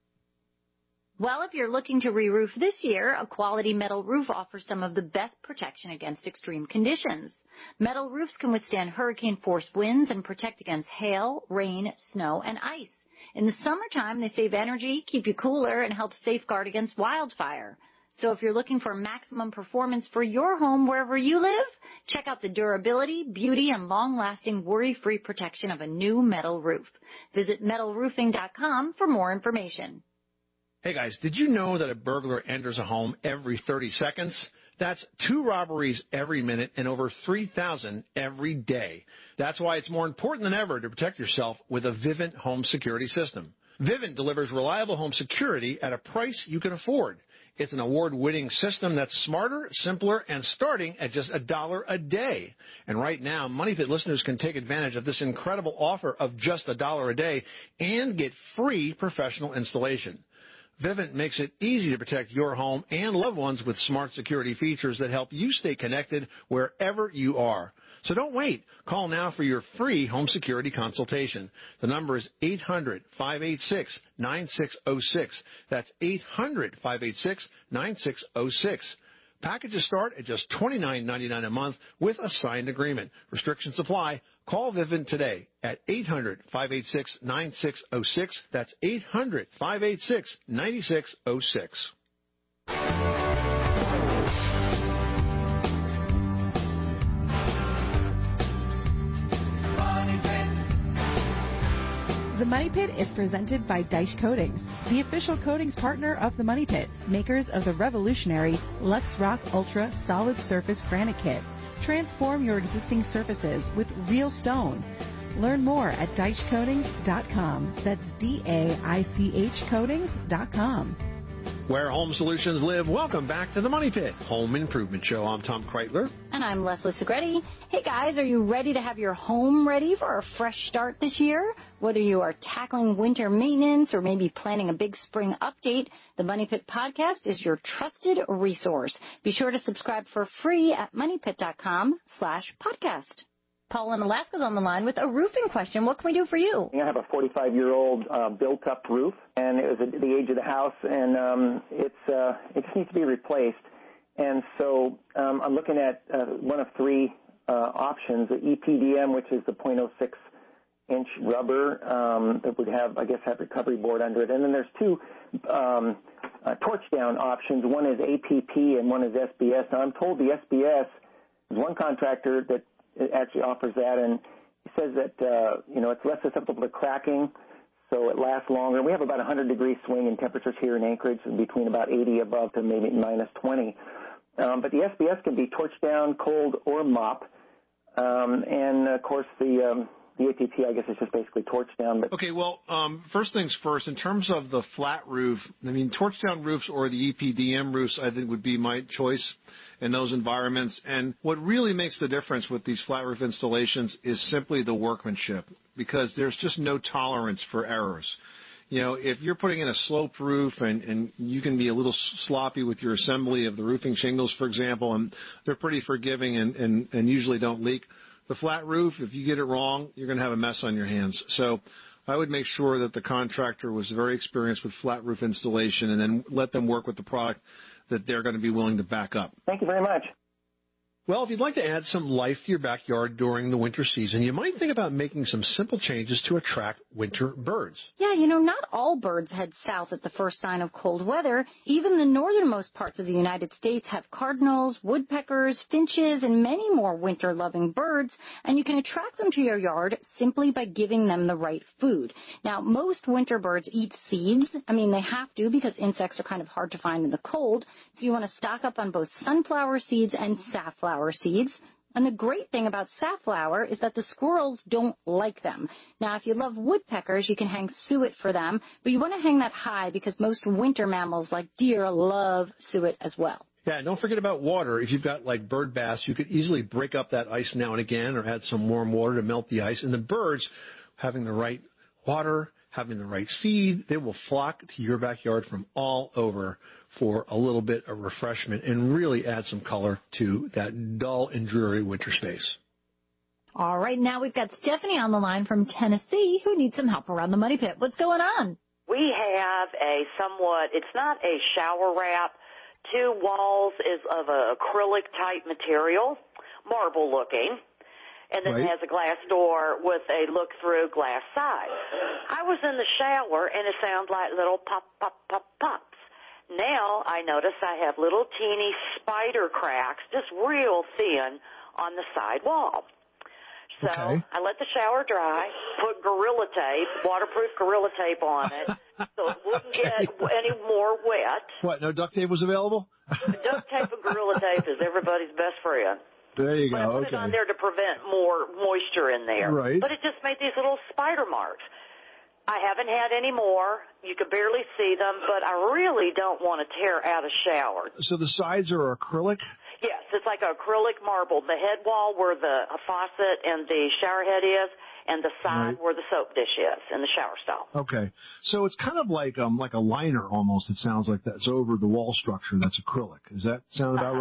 Well, if you're looking to re-roof this year, a quality metal roof offers some of the best protection against extreme conditions. Metal roofs can withstand hurricane-force winds and protect against hail, rain, snow, and ice. In the summertime, they save energy, keep you cooler, and help safeguard against wildfire. So if you're looking for maximum performance for your home wherever you live, check out the durability, beauty, and long-lasting worry-free protection of a new metal roof. Visit metal roofing dot com for more information. Hey guys, did you know that a burglar enters a home every thirty seconds? That's two robberies every minute and over three thousand every day. That's why it's more important than ever to protect yourself with a Vivint home security system. Vivint delivers reliable home security at a price you can afford. It's an award-winning system that's smarter, simpler, and starting at just a dollar a day. And right now, MoneyPit listeners can take advantage of this incredible offer of just a dollar a day and get free professional installation. Vivint makes it easy to protect your home and loved ones with smart security features that help you stay connected wherever you are. So don't wait. Call now for your free home security consultation. The number is eight hundred, five eight six, nine six zero six. That's eight hundred, five eight six, nine six zero six. Packages start at just twenty-nine ninety-nine a month with a signed agreement. Restrictions apply. Call Vivint today at eight hundred, five eight six, nine six zero six. That's eight hundred, five eight six, nine six zero six. The Money Pit is presented by Deitsch Coatings, the official coatings partner of the Money Pit, makers of the revolutionary Lux Rock Ultra Solid Surface Granite Kit. Transform your existing surfaces with real stone. Learn more at deitsch coatings dot com. That's D A I C H coatings dot com. Where home solutions live, welcome back to the Money Pit Home Improvement Show. I'm Tom Kreitler. And I'm Leslie Segretti. Hey guys, are you ready to have your home ready for a fresh start this year? Whether you are tackling winter maintenance or maybe planning a big spring update, the Money Pit podcast is your trusted resource. Be sure to subscribe for free at money pit dot com slash podcast. Paul in Alaska's on the line with a roofing question. What can we do for you? I have a forty-five-year-old uh, built-up roof, and it was at the age of the house, and um, it's uh, it just needs to be replaced. And so um, I'm looking at uh, one of three uh, options: the E P D M, which is the point oh six inch rubber um, that would have, I guess, have recovery board under it, and then there's two um, uh, torch-down options. One is A P P, and one is S B S. Now I'm told the S B S is one contractor that it actually offers that, and he says that, uh, you know, it's less susceptible to cracking, so it lasts longer. We have about a one hundred degree swing in temperatures here in Anchorage, between about eighty above to maybe minus twenty. Um, but the S B S can be torched down, cold, or mop. Um, and, of course, the um, the A P P, I guess, is just basically torched down. But Okay, well, um, first things first, in terms of the flat roof, I mean, torched down roofs or the E P D M roofs, I think, would be my choice in those environments. And what really makes the difference with these flat roof installations is simply the workmanship, because there's just no tolerance for errors. You know, if you're putting in a sloped roof and, and you can be a little sloppy with your assembly of the roofing shingles, for example, and they're pretty forgiving and, and, and usually don't leak. The flat roof, if you get it wrong, you're going to have a mess on your hands. So I would make sure that the contractor was very experienced with flat roof installation and then let them work with the product that they're going to be willing to back up. Thank you very much. Well, if you'd like to add some life to your backyard during the winter season, you might think about making some simple changes to attract winter birds. Yeah, you know, not all birds head south at the first sign of cold weather. Even the northernmost parts of the United States have cardinals, woodpeckers, finches, and many more winter-loving birds, and you can attract them to your yard simply by giving them the right food. Now, most winter birds eat seeds. I mean, they have to because insects are kind of hard to find in the cold, so you want to stock up on both sunflower seeds and safflower seeds. And the great thing about safflower is that the squirrels don't like them. Now, if you love woodpeckers, you can hang suet for them, but you want to hang that high because most winter mammals like deer love suet as well. Yeah, and don't forget about water. If you've got like bird baths, you could easily break up that ice now and again or add some warm water to melt the ice. And the birds, having the right water, having the right seed, they will flock to your backyard from all over for a little bit of refreshment and really add some color to that dull and dreary winter space. All right, now we've got Stephanie on the line from Tennessee who needs some help around the Money Pit. What's going on? We have a somewhat, it's not a shower wrap. Two walls is of an acrylic type material, marble looking, and then right. it has a glass door with a look-through glass side. I was in the shower, and it sounded like little pop, pop, pop, pops. Now I notice I have little teeny spider cracks, just real thin, on the side wall. So okay. I let the shower dry, put Gorilla Tape, waterproof Gorilla Tape on it, so it wouldn't get any more wet. What, no duct tape was available? Duct tape and Gorilla Tape is everybody's best friend. There you go, but I put okay. it on there to prevent more moisture in there. Right. But it just made these little spider marks. I haven't had any more. You could barely see them, but I really don't want to tear out a shower. So the sides are acrylic? Yes, it's like acrylic marble. The head wall where the faucet and the shower head is, and the side right. where the soap dish is in the shower stall. Okay. So it's kind of like um like a liner almost, it sounds like that. It's over the wall structure that's acrylic. Does that sound about uh-huh. right?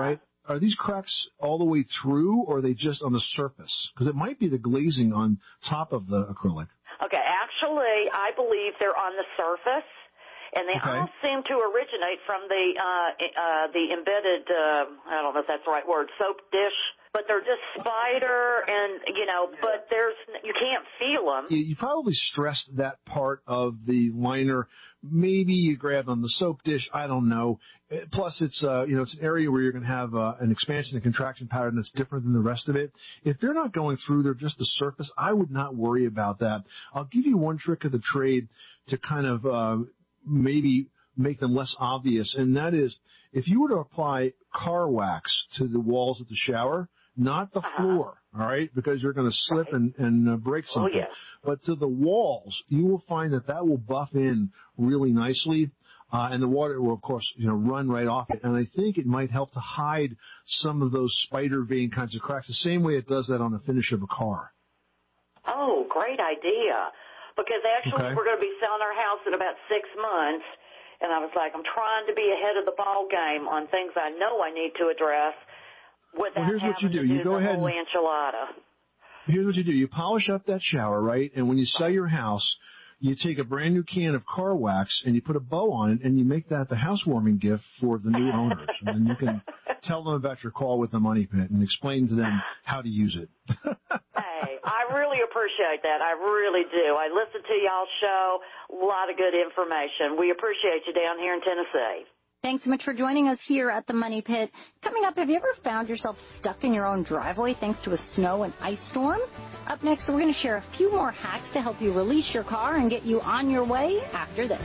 are these cracks all the way through, or are they just on the surface? Because it might be the glazing on top of the acrylic. Okay, actually, I believe they're on the surface, and they Okay. all seem to originate from the uh, uh, the embedded, uh, I don't know if that's the right word, soap dish. But they're just spider, and you know, but there's you can't feel them. You, you probably stressed that part of the liner. Maybe you grabbed on the soap dish. I don't know. Plus, it's uh, you know, it's an area where you're going to have uh, an expansion and contraction pattern that's different than the rest of it. If they're not going through, they're just the surface. I would not worry about that. I'll give you one trick of the trade to kind of uh, maybe make them less obvious, and that is if you were to apply car wax to the walls of the shower, not the uh-huh. floor, all right, because you're going to slip right. and, and uh, break something. Oh, yes. But to the walls, you will find that that will buff in really nicely, uh, and the water will, of course, you know, run right off it. And I think it might help to hide some of those spider vein kinds of cracks, the same way it does that on the finish of a car. Oh, great idea. Because actually Okay. we're going to be selling our house in about six months, and I was like, I'm trying to be ahead of the ball game on things I know I need to address. Without Well, here's what you do. to do You go the ahead whole and, enchilada. Here's what you do. You polish up that shower, right? And when you sell your house, you take a brand new can of car wax and you put a bow on it, and you make that the housewarming gift for the new owners. And then you can tell them about your call with the Money Pit and explain to them how to use it. Hey, I really appreciate that. I really do. I listen to y'all's show. A lot of good information. We appreciate you down here in Tennessee. Thanks so much for joining us here at the Money Pit. Coming up, have you ever found yourself stuck in your own driveway thanks to a snow and ice storm? Up next, we're going to share a few more hacks to help you release your car and get you on your way after this.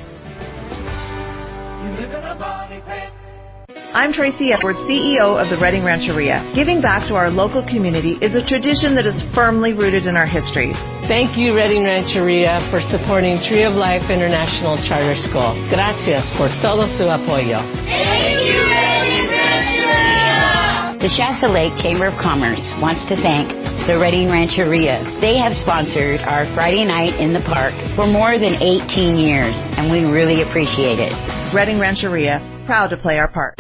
You live in a Money Pit. I'm Tracy Edwards, C E O of the Redding Rancheria. Giving back to our local community is a tradition that is firmly rooted in our history. Thank you, Redding Rancheria, for supporting Tree of Life International Charter School. Gracias por todo su apoyo. Thank you, Redding Rancheria! The Shasta Lake Chamber of Commerce wants to thank the Redding Rancheria. They have sponsored our Friday night in the park for more than eighteen years, and we really appreciate it. Redding Rancheria, proud to play our part.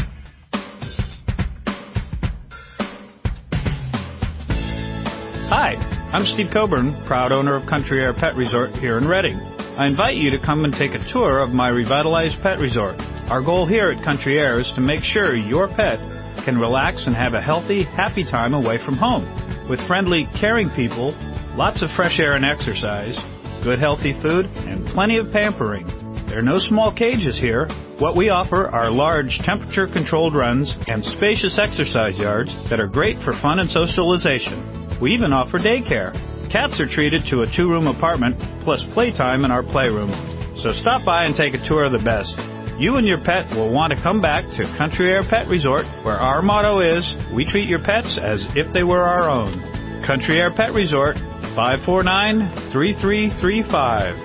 Hi, I'm Steve Coburn, proud owner of Country Air Pet Resort here in Redding. I invite you to come and take a tour of my revitalized pet resort. Our goal here at Country Air is to make sure your pet can relax and have a healthy, happy time away from home. With friendly, caring people, lots of fresh air and exercise, good healthy food, and plenty of pampering. There are no small cages here. What we offer are large temperature-controlled runs and spacious exercise yards that are great for fun and socialization. We even offer daycare. Cats are treated to a two-room apartment plus playtime in our playroom. So stop by and take a tour of the best. You and your pet will want to come back to Country Air Pet Resort, where our motto is, we treat your pets as if they were our own. Country Air Pet Resort, five four nine, three three three five.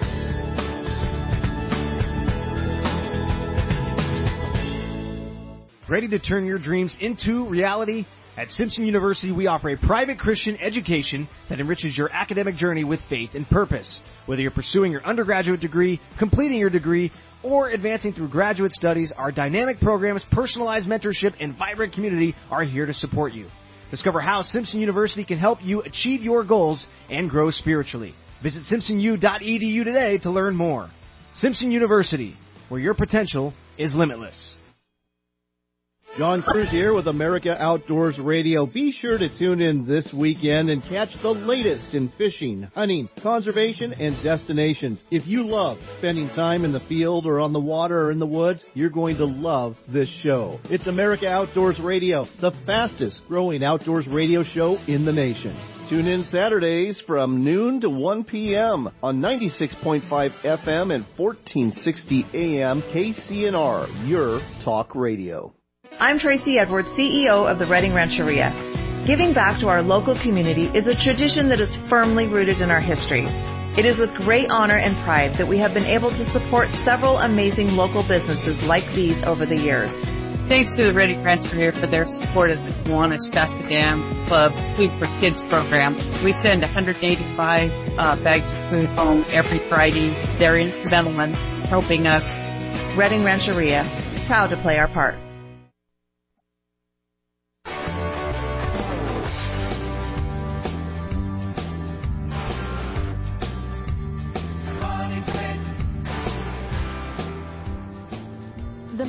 Ready to turn your dreams into reality? At Simpson University, we offer a private Christian education that enriches your academic journey with faith and purpose. Whether you're pursuing your undergraduate degree, completing your degree, or advancing through graduate studies, our dynamic programs, personalized mentorship, and vibrant community are here to support you. Discover how Simpson University can help you achieve your goals and grow spiritually. Visit simpson u dot e d u today to learn more. Simpson University, where your potential is limitless. John Cruz here with America Outdoors Radio. Be sure to tune in this weekend and catch the latest in fishing, hunting, conservation, and destinations. If you love spending time in the field or on the water or in the woods, you're going to love this show. It's America Outdoors Radio, the fastest growing outdoors radio show in the nation. Tune in Saturdays from noon to one p.m. on ninety-six point five F M and fourteen sixty A M K C N R, your talk radio. I'm Tracy Edwards, C E O of the Redding Rancheria. Giving back to our local community is a tradition that is firmly rooted in our history. It is with great honor and pride that we have been able to support several amazing local businesses like these over the years. Thanks to the Redding Rancheria for their support of the Kiwanis Shasta Dam Club Food for Kids program. We send one hundred eighty-five uh, bags of food home every Friday. They're instrumental in helping us. Redding Rancheria, proud to play our part.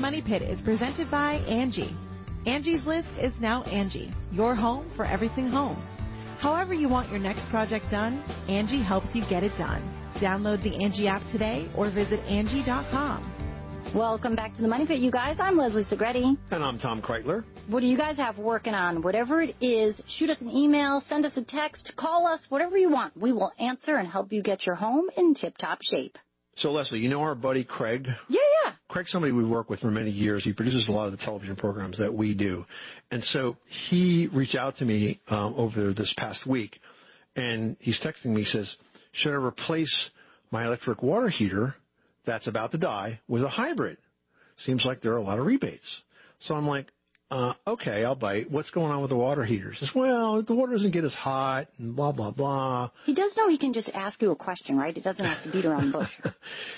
Money Pit is presented by Angie. Angie's List is now Angie, your home for everything home. However you want your next project done, Angie helps you get it done. Download the Angie app today or visit Angie dot com. Welcome back to the Money Pit, you guys. I'm Leslie Segretti. And I'm Tom Kreitler. What do you guys have working on? Whatever it is, shoot us an email, send us a text, call us, whatever you want. We will answer and help you get your home in tip-top shape. So, Leslie, you know our buddy Craig? Yeah, yeah. Craig's somebody we work with for many years. He produces a lot of the television programs that we do. And so he reached out to me um, over this past week, and he's texting me, he says, should I replace my electric water heater that's about to die with a hybrid? Seems like there are a lot of rebates. So I'm like, uh, okay, I'll bite. What's going on with the water heaters? He says, well, the water doesn't get as hot and blah, blah, blah. He does know he can just ask you a question, right? He doesn't have to beat around the bush.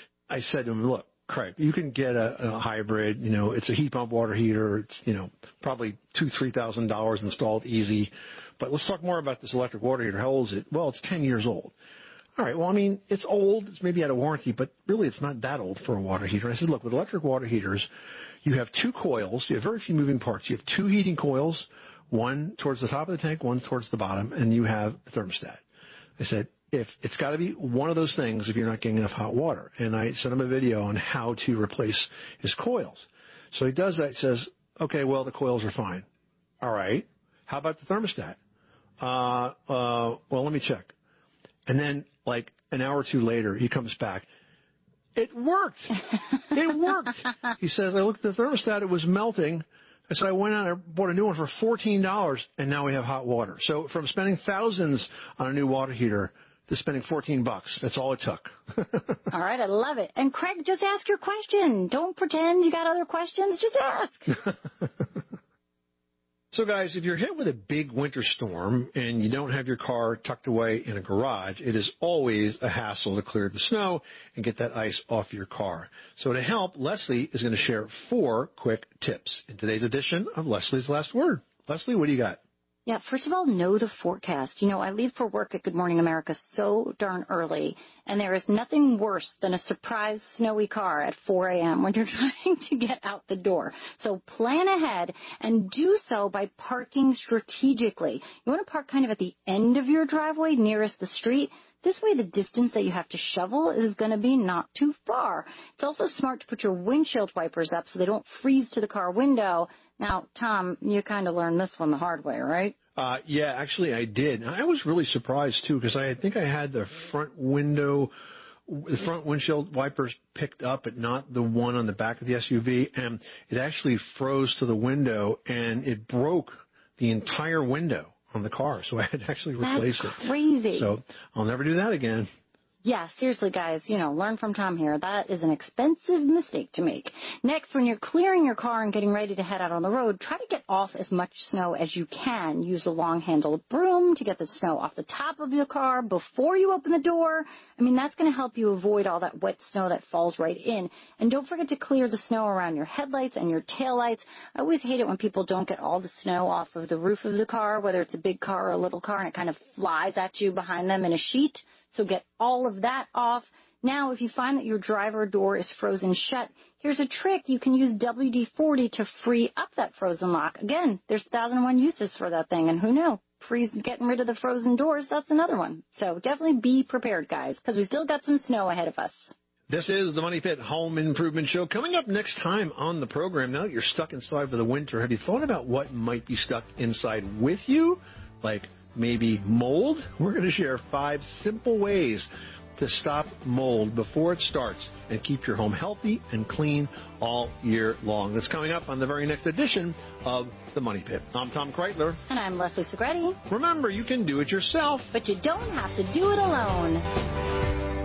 I said to him, look, Craig, you can get a, a hybrid. You know, it's a heat pump water heater. It's, you know, probably two, three thousand dollars installed easy. But let's talk more about this electric water heater. How old is it? Well, it's ten years old. All right, well, I mean, it's old. It's maybe out of warranty, but really it's not that old for a water heater. And I said, look, with electric water heaters, you have two coils. You have very few moving parts. You have two heating coils, one towards the top of the tank, one towards the bottom, and you have a thermostat. I said, if it's got to be one of those things if you're not getting enough hot water. And I sent him a video on how to replace his coils. So he does that. He says, okay, well, the coils are fine. All right. How about the thermostat? Uh, uh, well, let me check. And then, like, an hour or two later, he comes back. It worked. It worked. He says, I looked at the thermostat. It was melting. I said, I went out and bought a new one for fourteen dollars, and now we have hot water. So from spending thousands on a new water heater to spending fourteen bucks, that's all it took. All right, I love it. And Craig, just ask your question. Don't pretend you got other questions. Just ask. So, guys, if you're hit with a big winter storm and you don't have your car tucked away in a garage, it is always a hassle to clear the snow and get that ice off your car. So to help, Leslie is going to share four quick tips in today's edition of Leslie's Last Word. Leslie, what do you got? Yeah, first of all, know the forecast. You know, I leave for work at Good Morning America so darn early, and there is nothing worse than a surprise snowy car at four a.m. when you're trying to get out the door. So plan ahead and do so by parking strategically. You want to park kind of at the end of your driveway nearest the street. This way, the distance that you have to shovel is going to be not too far. It's also smart to put your windshield wipers up so they don't freeze to the car window. Now, Tom, you kind of learned this one the hard way, right? Uh, yeah, actually I did. And I was really surprised, too, because I think I had the front window, the front windshield wipers picked up, but not the one on the back of the S U V. And it actually froze to the window, and it broke the entire window on the car. So I had to actually replace That's it. Crazy. So I'll never do that again. Yeah, seriously, guys, you know, learn from Tom here. That is an expensive mistake to make. Next, when you're clearing your car and getting ready to head out on the road, try to get off as much snow as you can. Use a long-handled broom to get the snow off the top of your car before you open the door. I mean, that's going to help you avoid all that wet snow that falls right in. And don't forget to clear the snow around your headlights and your taillights. I always hate it when people don't get all the snow off of the roof of the car, whether it's a big car or a little car, and it kind of flies at you behind them in a sheet. So get all of that off. Now, if you find that your driver door is frozen shut, here's a trick. You can use W D forty to free up that frozen lock. Again, there's one thousand one uses for that thing, and who knew? Freeze, getting rid of the frozen doors, that's another one. So definitely be prepared, guys, because we still got some snow ahead of us. This is the Money Pit Home Improvement Show. Coming up next time on the program, now that you're stuck inside for the winter, have you thought about what might be stuck inside with you? Like maybe mold? We're going to share five simple ways to stop mold before it starts and keep your home healthy and clean all year long. That's coming up on the very next edition of The Money Pit. I'm Tom Kreitler. And I'm Leslie Segretti. Remember, you can do it yourself, but you don't have to do it alone.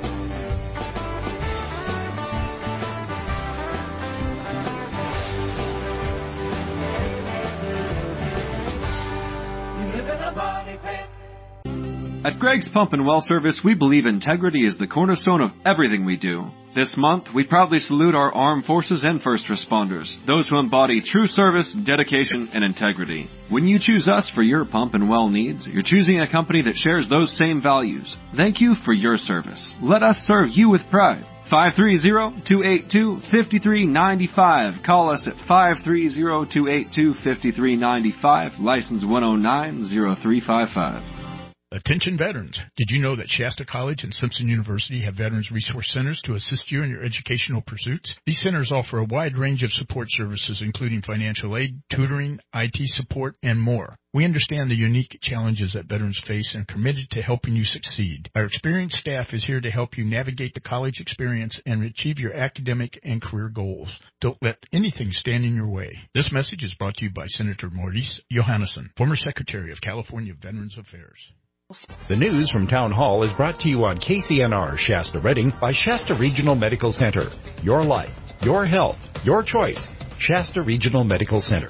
At Greg's Pump and Well Service, we believe integrity is the cornerstone of everything we do. This month, we proudly salute our armed forces and first responders, those who embody true service, dedication, and integrity. When you choose us for your pump and well needs, you're choosing a company that shares those same values. Thank you for your service. Let us serve you with pride. five three zero, two eight two, five three nine five. Call us at five three zero, two eight two, five three nine five. License one oh nine zero three five five. Attention veterans. Did you know that Shasta College and Simpson University have Veterans Resource Centers to assist you in your educational pursuits? These centers offer a wide range of support services, including financial aid, tutoring, I T support, and more. We understand the unique challenges that veterans face and are committed to helping you succeed. Our experienced staff is here to help you navigate the college experience and achieve your academic and career goals. Don't let anything stand in your way. This message is brought to you by Senator Maurice Johannesson, former Secretary of California Veterans Affairs. The news from Town Hall is brought to you on K C N R Shasta Redding by Shasta Regional Medical Center. Your life, your health, your choice. Shasta Regional Medical Center.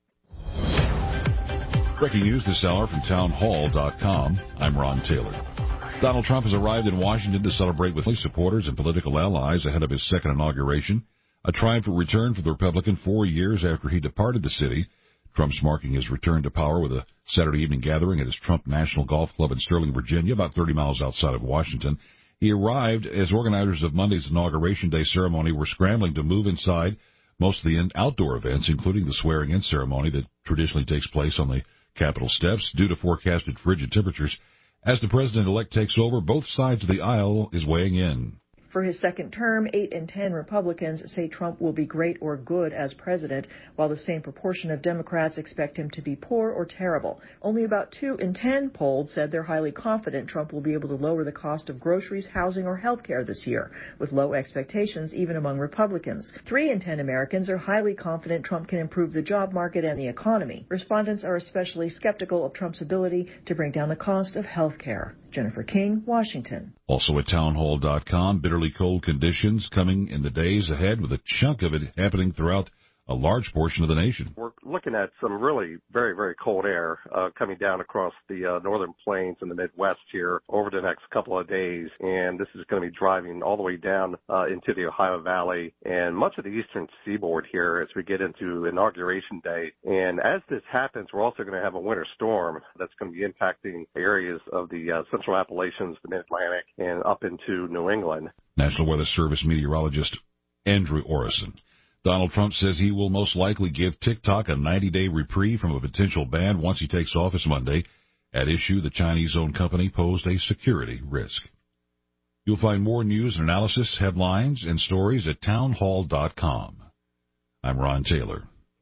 Breaking news this hour from town hall dot com. I'm Ron Taylor. Donald Trump has arrived in Washington to celebrate with supporters and political allies ahead of his second inauguration, a triumphant return for the Republican four years after he departed the city. Trump's marking his return to power with a Saturday evening gathering at his Trump National Golf Club in Sterling, Virginia, about thirty miles outside of Washington. He arrived as organizers of Monday's Inauguration Day ceremony were scrambling to move inside most of the outdoor events, including the swearing-in ceremony that traditionally takes place on the Capitol steps due to forecasted frigid temperatures. As the president-elect takes over, both sides of the aisle is weighing in. For his second term, eight in ten Republicans say Trump will be great or good as president, while the same proportion of Democrats expect him to be poor or terrible. Only about two in ten polled said they're highly confident Trump will be able to lower the cost of groceries, housing, or health care this year, with low expectations even among Republicans. Three in ten Americans are highly confident Trump can improve the job market and the economy. Respondents are especially skeptical of Trump's ability to bring down the cost of health care. Jennifer King, Washington. Also at town hall dot com, bitterly cold conditions coming in the days ahead, with a chunk of it happening throughout a large portion of the nation. We're looking at some really very, very cold air uh, coming down across the uh, northern plains and the Midwest here over the next couple of days, and this is going to be driving all the way down uh, into the Ohio Valley and much of the eastern seaboard here as we get into Inauguration Day. And as this happens, we're also going to have a winter storm that's going to be impacting areas of the uh, central Appalachians, the Mid-Atlantic, and up into New England. National Weather Service meteorologist Andrew Orison. Donald Trump says he will most likely give TikTok a ninety-day reprieve from a potential ban once he takes office Monday. At issue, the Chinese-owned company posed a security risk. You'll find more news and analysis, headlines, and stories at town hall dot com. I'm Ron Taylor.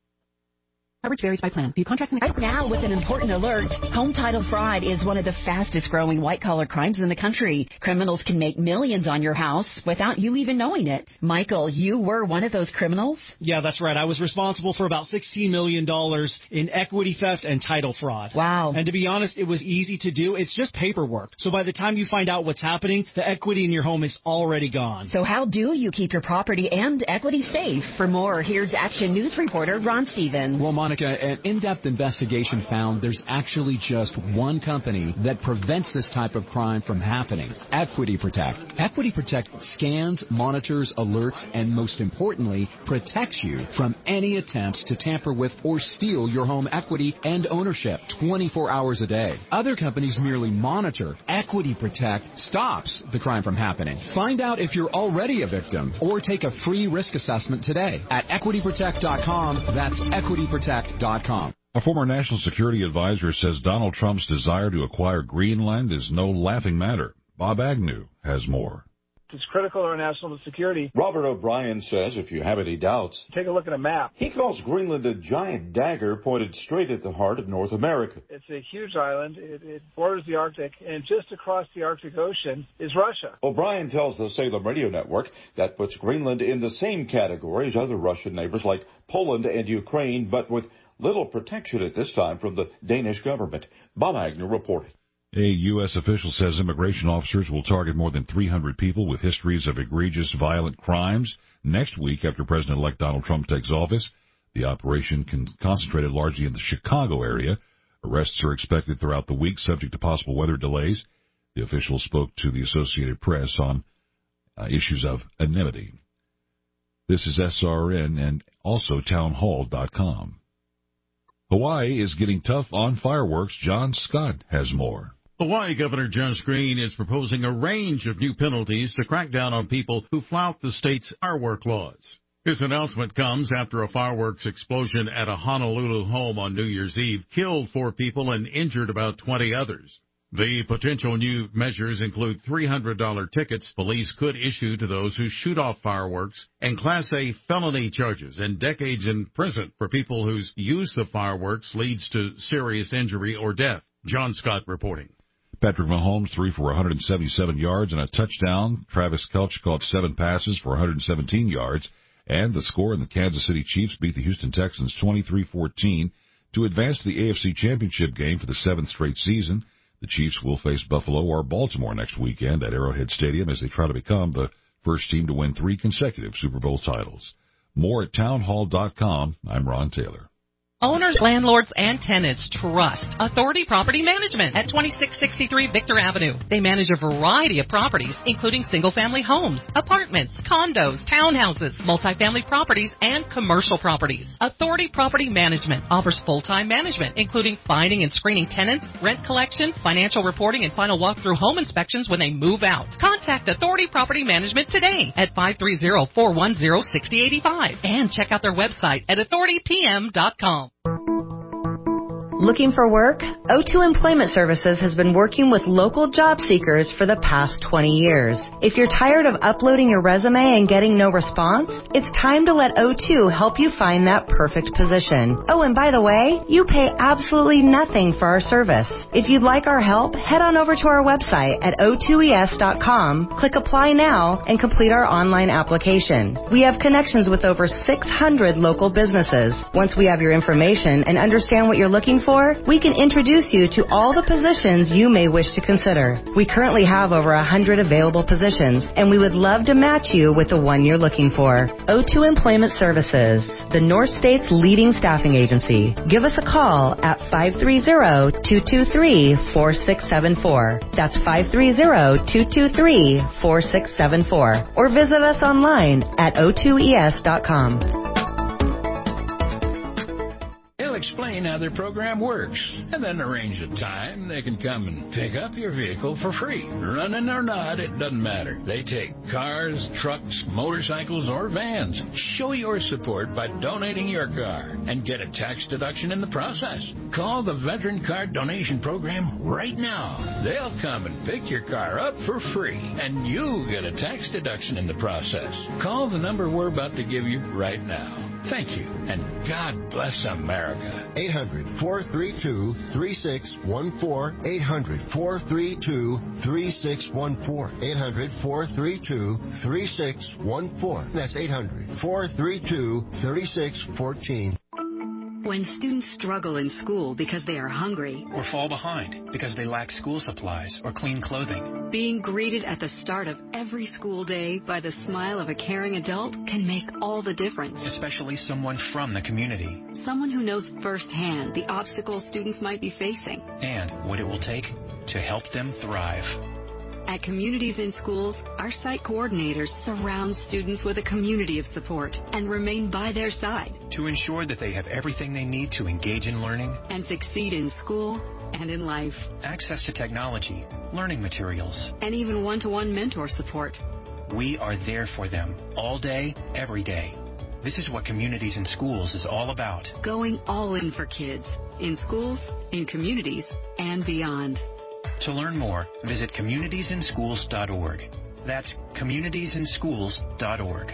Coverage varies by plan. View contracts and right now with an important alert. Home title fraud is one of the fastest growing white-collar crimes in the country. Criminals can make millions on your house without you even knowing it. Michael, you were one of those criminals? Yeah, that's right. I was responsible for about sixteen million dollars in equity theft and title fraud. Wow. And to be honest, it was easy to do. It's just paperwork. So by the time you find out what's happening, the equity in your home is already gone. So how do you keep your property and equity safe? For more, here's Action News reporter Ron Stevens. Well, Monica, an in-depth investigation found there's actually just one company that prevents this type of crime from happening: Equity Protect. Equity Protect scans, monitors, alerts, and most importantly, protects you from any attempts to tamper with or steal your home equity and ownership twenty-four hours a day. Other companies merely monitor. Equity Protect stops the crime from happening. Find out if you're already a victim or take a free risk assessment today at equity protect dot com. That's equity protect dot com. A former national security advisor says Donald Trump's desire to acquire Greenland is no laughing matter. Bob Agnew has more. It's critical to our national security. Robert O'Brien says if you have any doubts, take a look at a map. He calls Greenland a giant dagger pointed straight at the heart of North America. It's a huge island. It, it borders the Arctic, and just across the Arctic Ocean is Russia. O'Brien tells the Salem Radio Network that puts Greenland in the same category as other Russian neighbors like Poland and Ukraine, but with little protection at this time from the Danish government. Bob Agnew reporting. A U S official says immigration officers will target more than three hundred people with histories of egregious violent crimes next week after President-elect Donald Trump takes office. The operation can concentrated largely in the Chicago area. Arrests are expected throughout the week, subject to possible weather delays. The official spoke to the Associated Press on uh, issues of anonymity. This is S R N and also town hall dot com. Hawaii is getting tough on fireworks. John Scott has more. Hawaii Governor Josh Green is proposing a range of new penalties to crack down on people who flout the state's firework laws. This announcement comes after a fireworks explosion at a Honolulu home on New Year's Eve killed four people and injured about twenty others. The potential new measures include three hundred dollars tickets police could issue to those who shoot off fireworks and Class A felony charges and decades in prison for people whose use of fireworks leads to serious injury or death. John Scott reporting. Patrick Mahomes threw for one hundred seventy-seven yards and a touchdown. Travis Kelce caught seven passes for one hundred seventeen yards. And the score, and the Kansas City Chiefs beat the Houston Texans twenty-three fourteen to advance to the A F C Championship game for the seventh straight season. The Chiefs will face Buffalo or Baltimore next weekend at Arrowhead Stadium as they try to become the first team to win three consecutive Super Bowl titles. More at townhall dot com. I'm Ron Taylor. Owners, landlords, and tenants trust Authority Property Management at twenty-six sixty-three Victor Avenue. They manage a variety of properties, including single-family homes, apartments, condos, townhouses, multifamily properties, and commercial properties. Authority Property Management offers full-time management, including finding and screening tenants, rent collection, financial reporting, and final walkthrough home inspections when they move out. Contact Authority Property Management today at five three zero, four one zero, six zero eight five and check out their website at authority p m dot com. Looking for work? O two Employment Services has been working with local job seekers for the past twenty years. If you're tired of uploading your resume and getting no response, it's time to let O two help you find that perfect position. Oh, and by the way, you pay absolutely nothing for our service. If you'd like our help, head on over to our website at o two e s dot com, click Apply Now, and complete our online application. We have connections with over six hundred local businesses. Once we have your information and understand what you're looking for, we can introduce you to all the positions you may wish to consider. We currently have over one hundred available positions, and we would love to match you with the one you're looking for. O two Employment Services, the North State's leading staffing agency. Give us a call at five three zero, two two three, four six seven four. That's five three zero, two two three, four six seven four. Or visit us online at o two e s dot com. Explain how their program works, and then arrange a time they can come and pick up your vehicle for free. Running or not, it doesn't matter. They take cars, trucks, motorcycles, or vans. Show your support by donating your car and get a tax deduction in the process. Call the Veteran Card Donation Program right now. They'll come and pick your car up for free, and you get a tax deduction in the process. Call the number we're about to give you right now. Thank you, and God bless America. eight hundred, four three two, three six one four. eight hundred, four three two, three six one four. eight hundred, four three two, three six one four. That's eight hundred, four three two, three six one four. When students struggle in school because they are hungry or fall behind because they lack school supplies or clean clothing, being greeted at the start of every school day by the smile of a caring adult can make all the difference. Especially someone from the community. Someone who knows firsthand the obstacles students might be facing and what it will take to help them thrive. At Communities in Schools, our site coordinators surround students with a community of support and remain by their side to ensure that they have everything they need to engage in learning and succeed in school and in life. Access to technology, learning materials, and even one-to-one mentor support. We are there for them all day, every day. This is what Communities in Schools is all about. Going all in for kids, in schools, in communities, and beyond. To learn more, visit communities in schools dot org. That's communities in schools dot org.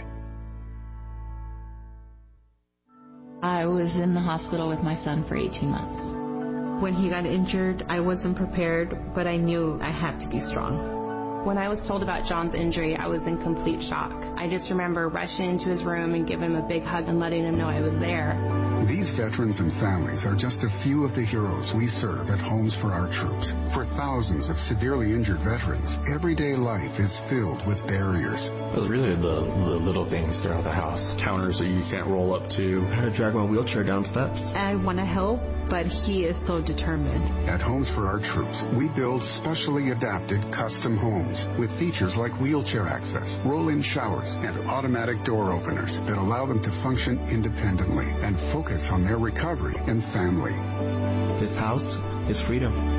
I was in the hospital with my son for eighteen months. When he got injured, I wasn't prepared, but I knew I had to be strong. When I was told about John's injury, I was in complete shock. I just remember rushing into his room and giving him a big hug and letting him know I was there. These veterans and families are just a few of the heroes we serve at Homes for Our Troops. For thousands of severely injured veterans, everyday life is filled with barriers. It was really the, the little things throughout the house. Counters that you can't roll up to. I had to drag my wheelchair down steps. I want to help, but he is so determined. At Homes for Our Troops, we build specially adapted custom homes with features like wheelchair access, roll-in showers, and automatic door openers that allow them to function independently and focus on their recovery and family. This house is freedom. It's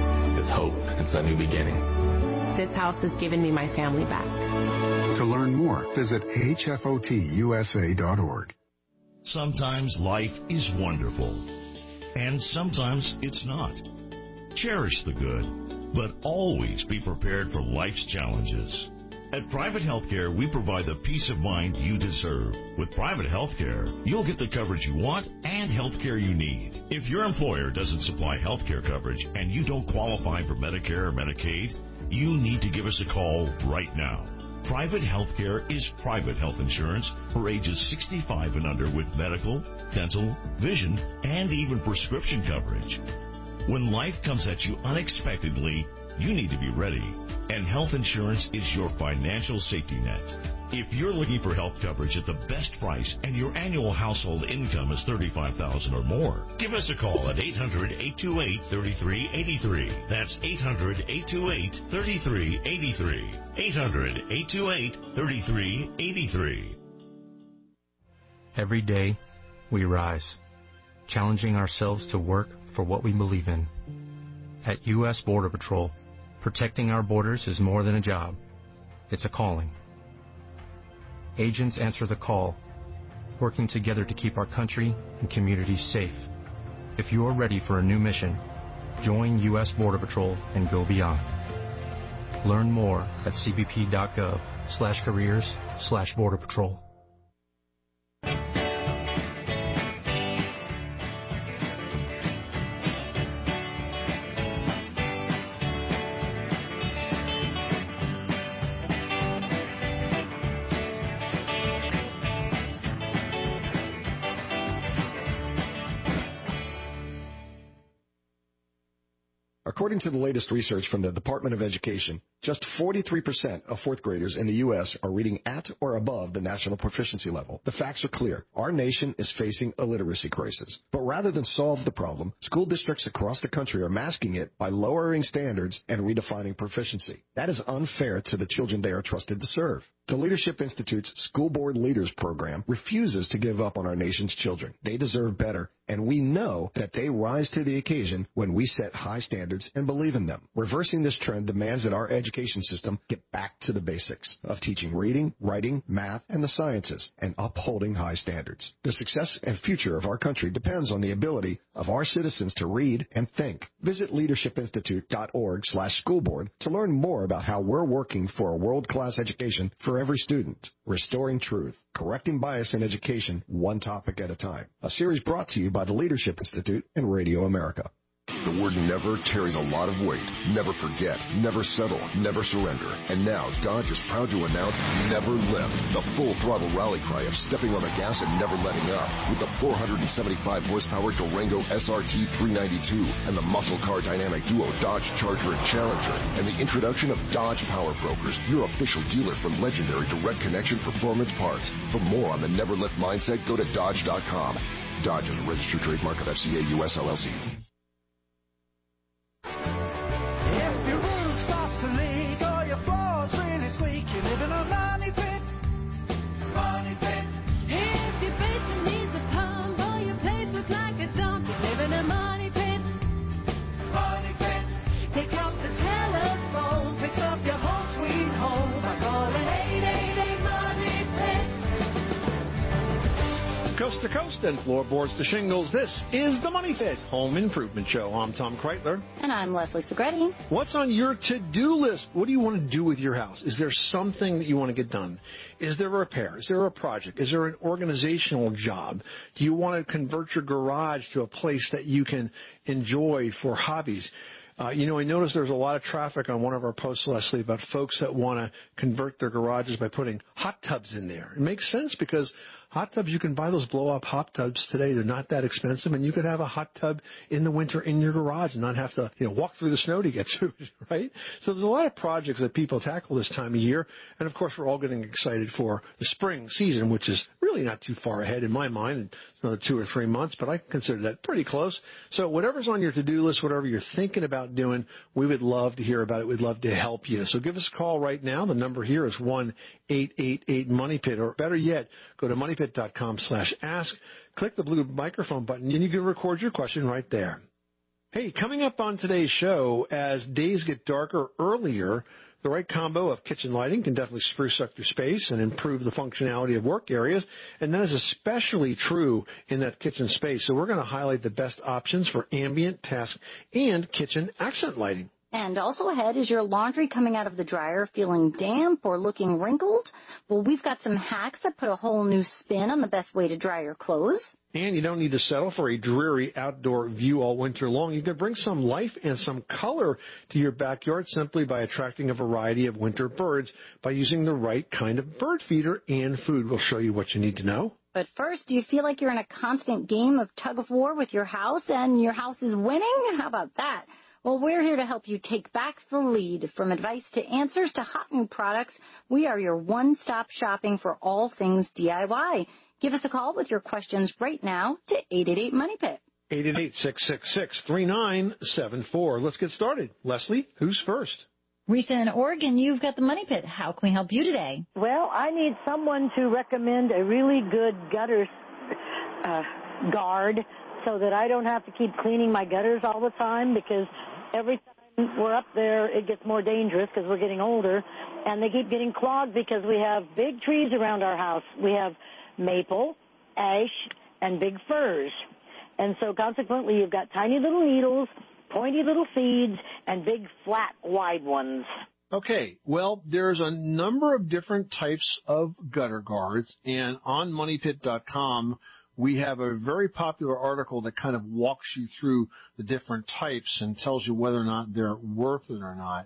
it's hope. It's a new beginning. This house has given me my family back. To learn more, visit H F O T U S A dot org. Sometimes life is wonderful, and sometimes it's not. Cherish the good, but always be prepared for life's challenges. At Private Healthcare, we provide the peace of mind you deserve. With Private Healthcare, you'll get the coverage you want and healthcare you need. If your employer doesn't supply healthcare coverage and you don't qualify for Medicare or Medicaid, you need to give us a call right now. Private Healthcare is private health insurance for ages sixty-five and under with medical, dental, vision, and even prescription coverage. When life comes at you unexpectedly, you need to be ready, and health insurance is your financial safety net. If you're looking for health coverage at the best price and your annual household income is thirty-five thousand dollars or more, give us a call at eight hundred, eight two eight, three three eight three. That's eight hundred, eight two eight, three three eight three. eight hundred, eight two eight, three three eight three. Every day, we rise, challenging ourselves to work for what we believe in. At U S Border Patrol, protecting our borders is more than a job. It's a calling. Agents answer the call, working together to keep our country and communities safe. If you are ready for a new mission, join U S Border Patrol and go beyond. Learn more at cbp.gov slash careers slash border patrol. According to the latest research from the Department of Education, just forty-three percent of fourth graders in the U S are reading at or above the national proficiency level. The facts are clear. Our nation is facing a literacy crisis. But rather than solve the problem, school districts across the country are masking it by lowering standards and redefining proficiency. That is unfair to the children they are trusted to serve. The Leadership Institute's School Board Leaders Program refuses to give up on our nation's children. They deserve better, and we know that they rise to the occasion when we set high standards and believe in them. Reversing this trend demands that our education system get back to the basics of teaching reading, writing, math, and the sciences, and upholding high standards. The success and future of our country depends on the ability of our citizens to read and think. Visit leadershipinstitute.org slash schoolboard to learn more about how we're working for a world-class education for every student. Restoring Truth, Correcting Bias in Education, One Topic at a Time. A series brought to you by the Leadership Institute and Radio America. The word never carries a lot of weight. Never forget, never settle, never surrender. And now Dodge is proud to announce Never Lift, the full throttle rally cry of stepping on the gas and never letting up. With the four hundred seventy-five horsepower Durango S R T three ninety-two and the muscle car dynamic duo Dodge Charger and Challenger, and the introduction of Dodge Power Brokers, your official dealer for legendary direct connection performance parts. For more on the Never Lift mindset, go to Dodge dot com. Dodge is a registered trademark of F C A U S L L C. If your roof starts to leak or your floor's really squeak, you live in a money pit. Money pit. If your basement needs a pump or your place looks like a dump, you live in a money pit. Money pit. Pick up the telephone, fix up your home sweet home by calling eight eight eight money pit. Coast to coast and floorboards to shingles, this is the Money Pit Home Improvement Show. I'm Tom Kreitler. And I'm Leslie Segretti. What's on your to-do list? What do you want to do with your house? Is there something that you want to get done? Is there a repair? Is there a project? Is there an organizational job? Do you want to convert your garage to a place that you can enjoy for hobbies? Uh, you know, I noticed there's a lot of traffic on one of our posts, Leslie, about folks that want to convert their garages by putting hot tubs in there. It makes sense because hot tubs, you can buy those blow-up hot tubs today. They're not that expensive, and you could have a hot tub in the winter in your garage and not have to, you know, walk through the snow to get to it, right? So there's a lot of projects that people tackle this time of year, and of course we're all getting excited for the spring season, which is really not too far ahead in my mind. It's another two or three months, but I consider that pretty close. So whatever's on your to-do list, whatever you're thinking about doing, we would love to hear about it. We'd love to help you. So give us a call right now. The number here is one eight eight eight money pit, or better yet, go to money pit dot com slash ask, click the blue microphone button, and you can record your question right there. Hey, coming up on today's show, as days get darker earlier, the right combo of kitchen lighting can definitely spruce up your space and improve the functionality of work areas, and that is especially true in that kitchen space. So we're going to highlight the best options for ambient, task, and kitchen accent lighting. And also ahead, is your laundry coming out of the dryer feeling damp or looking wrinkled? Well, we've got some hacks that put a whole new spin on the best way to dry your clothes. And you don't need to settle for a dreary outdoor view all winter long. You can bring some life and some color to your backyard simply by attracting a variety of winter birds by using the right kind of bird feeder and food. We'll show you what you need to know. But first, do you feel like you're in a constant game of tug of war with your house and your house is winning? How about that? Well, we're here to help you take back the lead. From advice to answers to hot new products, we are your one-stop shopping for all things D I Y. Give us a call with your questions right now to eight eight eight, money pit. eight eight eight, six six six, three nine seven four. Let's get started. Leslie, who's first? Risa in Oregon, you've got the Money Pit. How can we help you today? Well, I need someone to recommend a really good gutter uh, guard so that I don't have to keep cleaning my gutters all the time, because every time we're up there, it gets more dangerous because we're getting older, and they keep getting clogged because we have big trees around our house. We have maple, ash, and big firs. And so consequently, you've got tiny little needles, pointy little seeds, and big, flat, wide ones. Okay, well, there's a number of different types of gutter guards, and on money pit dot com, we have a very popular article that kind of walks you through the different types and tells you whether or not they're worth it or not.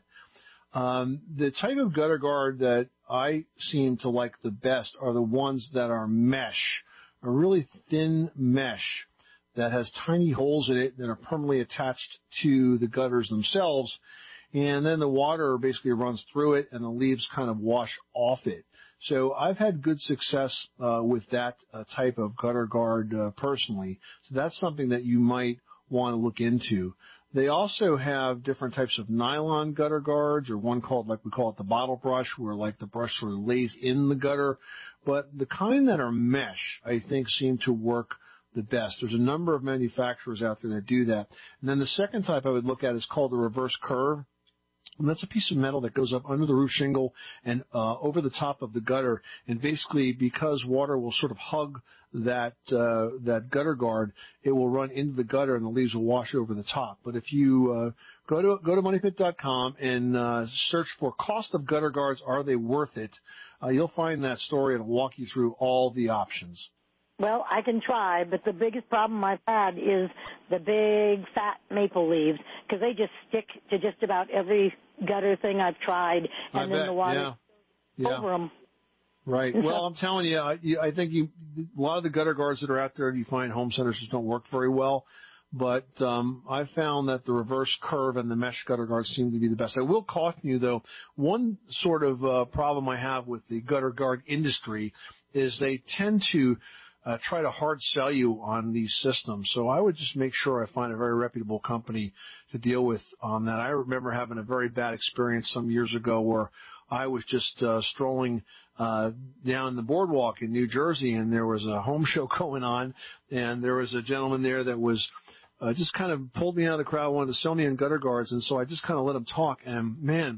Um, the type of gutter guard that I seem to like the best are the ones that are mesh, a really thin mesh that has tiny holes in it that are permanently attached to the gutters themselves, and then the water basically runs through it and the leaves kind of wash off it. So I've had good success uh, with that uh, type of gutter guard uh, personally. So that's something that you might want to look into. They also have different types of nylon gutter guards, or one called, like we call it, the bottle brush, where like the brush sort of lays in the gutter. But the kind that are mesh, I think, seem to work the best. There's a number of manufacturers out there that do that. And then the second type I would look at is called the reverse curve. And that's a piece of metal that goes up under the roof shingle and uh, over the top of the gutter. And basically, because water will sort of hug that uh, that gutter guard, it will run into the gutter and the leaves will wash over the top. But if you uh, go to go to money pit dot com and uh, search for cost of gutter guards, are they worth it? Uh, you'll find that story and it'll walk you through all the options. Well, I can try, but the biggest problem I've had is the big, fat maple leaves, because they just stick to just about every gutter thing I've tried, and I then bet, the water yeah. Yeah. over them. Right. Well, I'm telling you, I, you, I think you, a lot of the gutter guards that are out there, you find home centers just don't work very well. But um, I've found that the reverse curve and the mesh gutter guards seem to be the best. I will caution you, though, one sort of uh, problem I have with the gutter guard industry is they tend to Uh, try to hard sell you on these systems. So I would just make sure I find a very reputable company to deal with on that. I remember having a very bad experience some years ago where I was just uh, strolling uh, down the boardwalk in New Jersey, and there was a home show going on, and there was a gentleman there that was uh, just kind of pulled me out of the crowd, wanted to sell me in gutter guards, and so I just kind of let him talk, and man,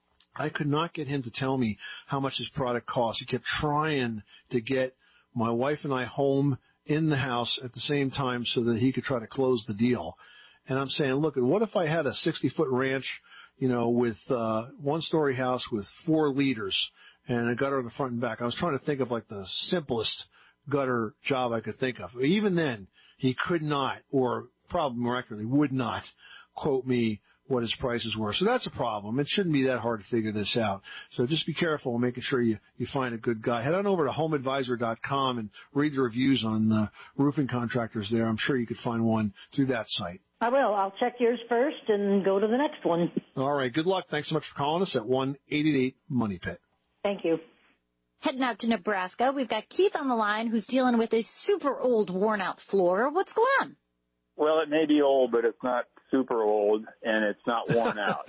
I could not get him to tell me how much his product cost. He kept trying to get my wife and I home in the house at the same time so that he could try to close the deal. And I'm saying, look, what if I had a sixty-foot ranch, you know, with uh one-story house with four liters and a gutter in the front and back? I was trying to think of like the simplest gutter job I could think of. Even then, he could not, or probably more accurately, would not quote me what his prices were. So that's a problem. It shouldn't be that hard to figure this out. So just be careful in making sure you, you find a good guy. Head on over to home advisor dot com and read the reviews on the roofing contractors there. I'm sure you could find one through that site. I will. I'll check yours first and go to the next one. All right. Good luck. Thanks so much for calling us at one eight eight eight, money pit. Thank you. Heading out to Nebraska, we've got Keith on the line who's dealing with a super old, worn-out floor. What's going on? Well, it may be old, but it's not super old, and it's not worn out.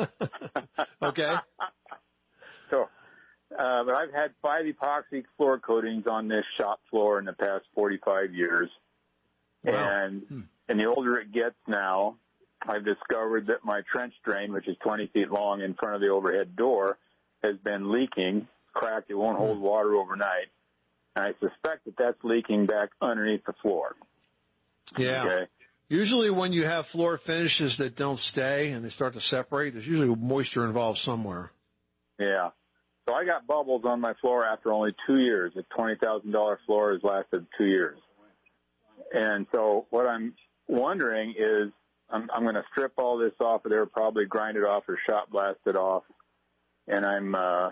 Okay. So, uh, but I've had five epoxy floor coatings on this shop floor in the past forty-five years. Wow. And hmm. and the older it gets now, I've discovered that my trench drain, which is twenty feet long in front of the overhead door, has been leaking, cracked. It won't hold water overnight. And I suspect that that's leaking back underneath the floor. Yeah. Okay. Usually when you have floor finishes that don't stay and they start to separate, there's usually moisture involved somewhere. Yeah. So I got bubbles on my floor after only two years. A twenty thousand dollars floor has lasted two years. And so what I'm wondering is I'm, I'm going to strip all this off of there, probably grind it off or shot blast it off. And I'm uh,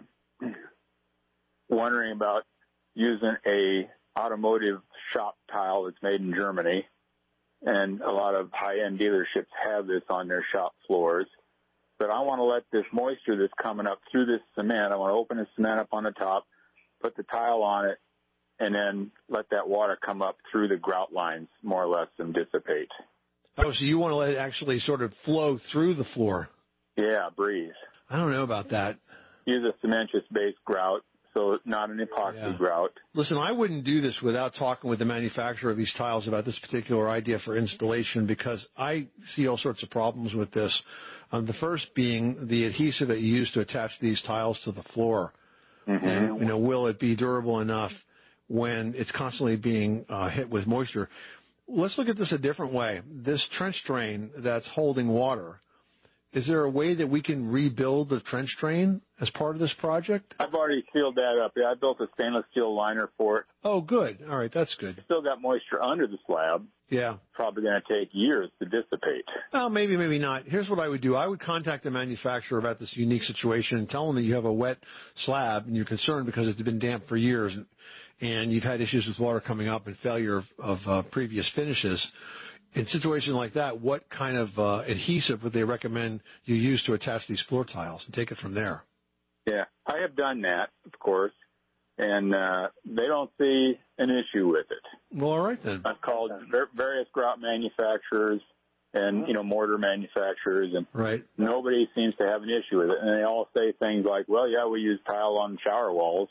wondering about using a automotive shop tile that's made in Germany. And a lot of high-end dealerships have this on their shop floors. But I want to let this moisture that's coming up through this cement, I want to open the cement up on the top, put the tile on it, and then let that water come up through the grout lines, more or less, and dissipate. Oh, so you want to let it actually sort of flow through the floor? Yeah, breeze. I don't know about that. Use a cementous-based grout, so not an epoxy Yeah. grout. Listen, I wouldn't do this without talking with the manufacturer of these tiles about this particular idea for installation, because I see all sorts of problems with this. Um, the first being the adhesive that you use to attach these tiles to the floor. Mm-hmm. And, you know, will it be durable enough when it's constantly being uh, hit with moisture? Let's look at this a different way. This trench drain that's holding water, is there a way that we can rebuild the trench drain as part of this project? I've already sealed that up. Yeah, I built a stainless steel liner for it. Oh, good. All right, that's good. Still got moisture under the slab. Yeah. Probably going to take years to dissipate. Well, maybe, maybe not. Here's what I would do. I would contact the manufacturer about this unique situation and tell them that you have a wet slab and you're concerned because it's been damp for years and, and you've had issues with water coming up and failure of, of uh, previous finishes. In situations like that, what kind of uh, adhesive would they recommend you use to attach these floor tiles and take it from there? Yeah, I have done that, of course, and uh, they don't see an issue with it. Well, all right then. I've called ver- various grout manufacturers and, you know, mortar manufacturers, and right. nobody seems to have an issue with it. And they all say things like, well, yeah, we use tile on shower walls,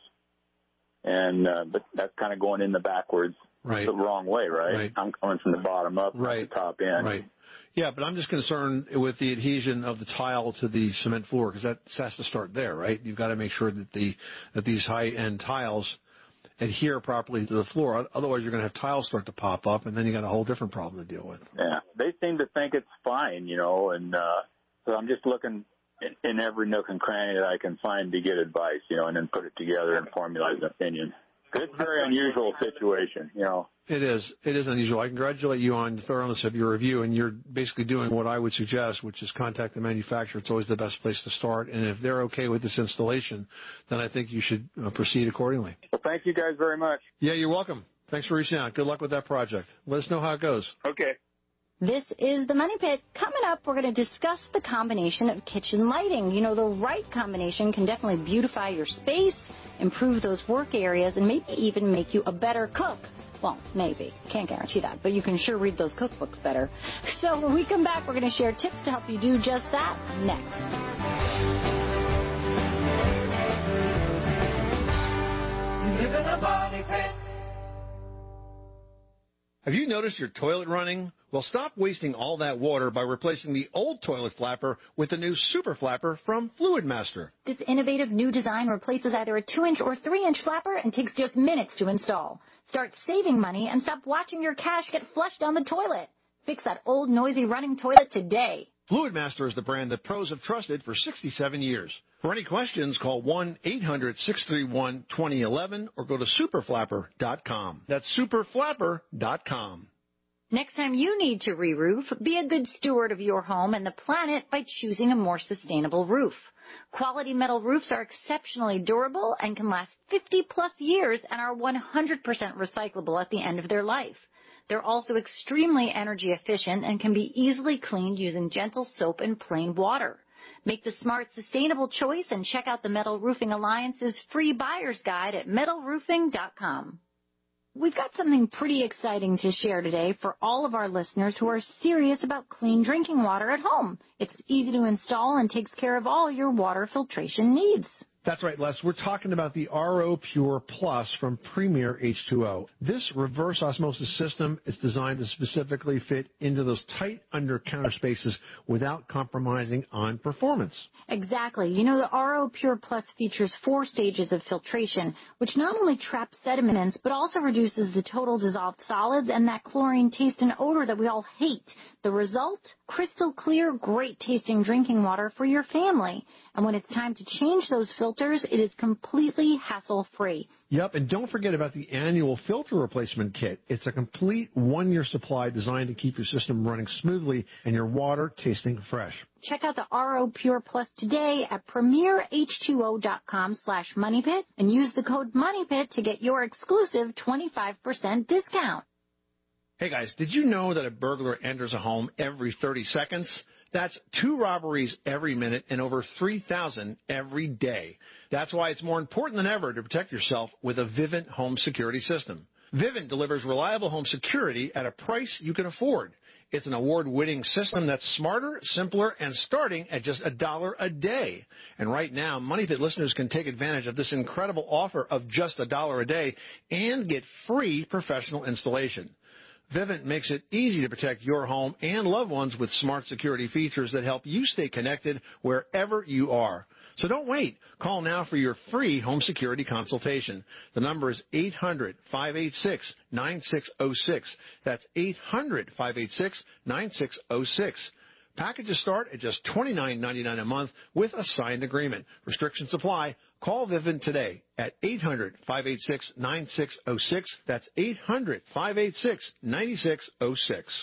and uh, but that's kind of going in the backwards. Right. The wrong way, right? Right. I'm coming from the bottom up, right. the top end. Right. Yeah, but I'm just concerned with the adhesion of the tile to the cement floor because that has to start there, right? You've got to make sure that the that these high-end tiles adhere properly to the floor. Otherwise, you're going to have tiles start to pop up, and then you got a whole different problem to deal with. Yeah, they seem to think it's fine, you know, and uh, so I'm just looking in, in every nook and cranny that I can find to get advice, you know, and then put it together and formulate an opinion. It's a very unusual situation, you know. It is. It is unusual. I congratulate you on the thoroughness of your review, and you're basically doing what I would suggest, which is contact the manufacturer. It's always the best place to start. And if they're okay with this installation, then I think you should uh, proceed accordingly. Well, thank you guys very much. Yeah, you're welcome. Thanks for reaching out. Good luck with that project. Let us know how it goes. Okay. This is the Money Pit. Coming up, we're going to discuss the combination of kitchen lighting. You know, the right combination can definitely beautify your space, improve those work areas, and maybe even make you a better cook. Well, maybe. Can't guarantee that, but you can sure read those cookbooks better. So when we come back, we're going to share tips to help you do just that next. You live in a money pit. Have you noticed your toilet running? Well, stop wasting all that water by replacing the old toilet flapper with the new Super Flapper from Fluid Master. This innovative new design replaces either a two-inch or three-inch flapper and takes just minutes to install. Start saving money and stop watching your cash get flushed down the toilet. Fix that old, noisy running toilet today. Fluid Master is the brand that pros have trusted for sixty-seven years. For any questions, call one eight hundred six three one two zero one one or go to super flapper dot com. That's super flapper dot com. Next time you need to re-roof, be a good steward of your home and the planet by choosing a more sustainable roof. Quality metal roofs are exceptionally durable and can last fifty plus years and are one hundred percent recyclable at the end of their life. They're also extremely energy efficient and can be easily cleaned using gentle soap and plain water. Make the smart, sustainable choice and check out the Metal Roofing Alliance's free buyer's guide at metal roofing dot com. We've got something pretty exciting to share today for all of our listeners who are serious about clean drinking water at home. It's easy to install and takes care of all your water filtration needs. That's right, Les. We're talking about the R O Pure Plus from Premier H two O. This reverse osmosis system is designed to specifically fit into those tight under-counter spaces without compromising on performance. Exactly. You know, the R O Pure Plus features four stages of filtration, which not only traps sediments, but also reduces the total dissolved solids and that chlorine taste and odor that we all hate. The result? Crystal clear, great-tasting drinking water for your family. And when it's time to change those filters, it is completely hassle-free. Yep, and don't forget about the annual filter replacement kit. It's a complete one-year supply designed to keep your system running smoothly and your water tasting fresh. Check out the R O Pure Plus today at premier h two o dot com slash money pit and use the code MONEYPIT to get your exclusive twenty-five percent discount. Hey guys, did you know that a burglar enters a home every thirty seconds? That's two robberies every minute and over three thousand every day. That's why it's more important than ever to protect yourself with a Vivint home security system. Vivint delivers reliable home security at a price you can afford. It's an award-winning system that's smarter, simpler, and starting at just a dollar a day. And right now, Money Pit listeners can take advantage of this incredible offer of just a dollar a day and get free professional installation. Vivint makes it easy to protect your home and loved ones with smart security features that help you stay connected wherever you are. So don't wait. Call now for your free home security consultation. The number is eight hundred, five eight six, nine six zero six. That's eight hundred, five eight six, nine six zero six. Packages start at just twenty-nine ninety-nine a month with a signed agreement. Restrictions apply. Call Vivint today at eight hundred, five eight six, nine six zero six. That's eight hundred, five eight six, nine six zero six.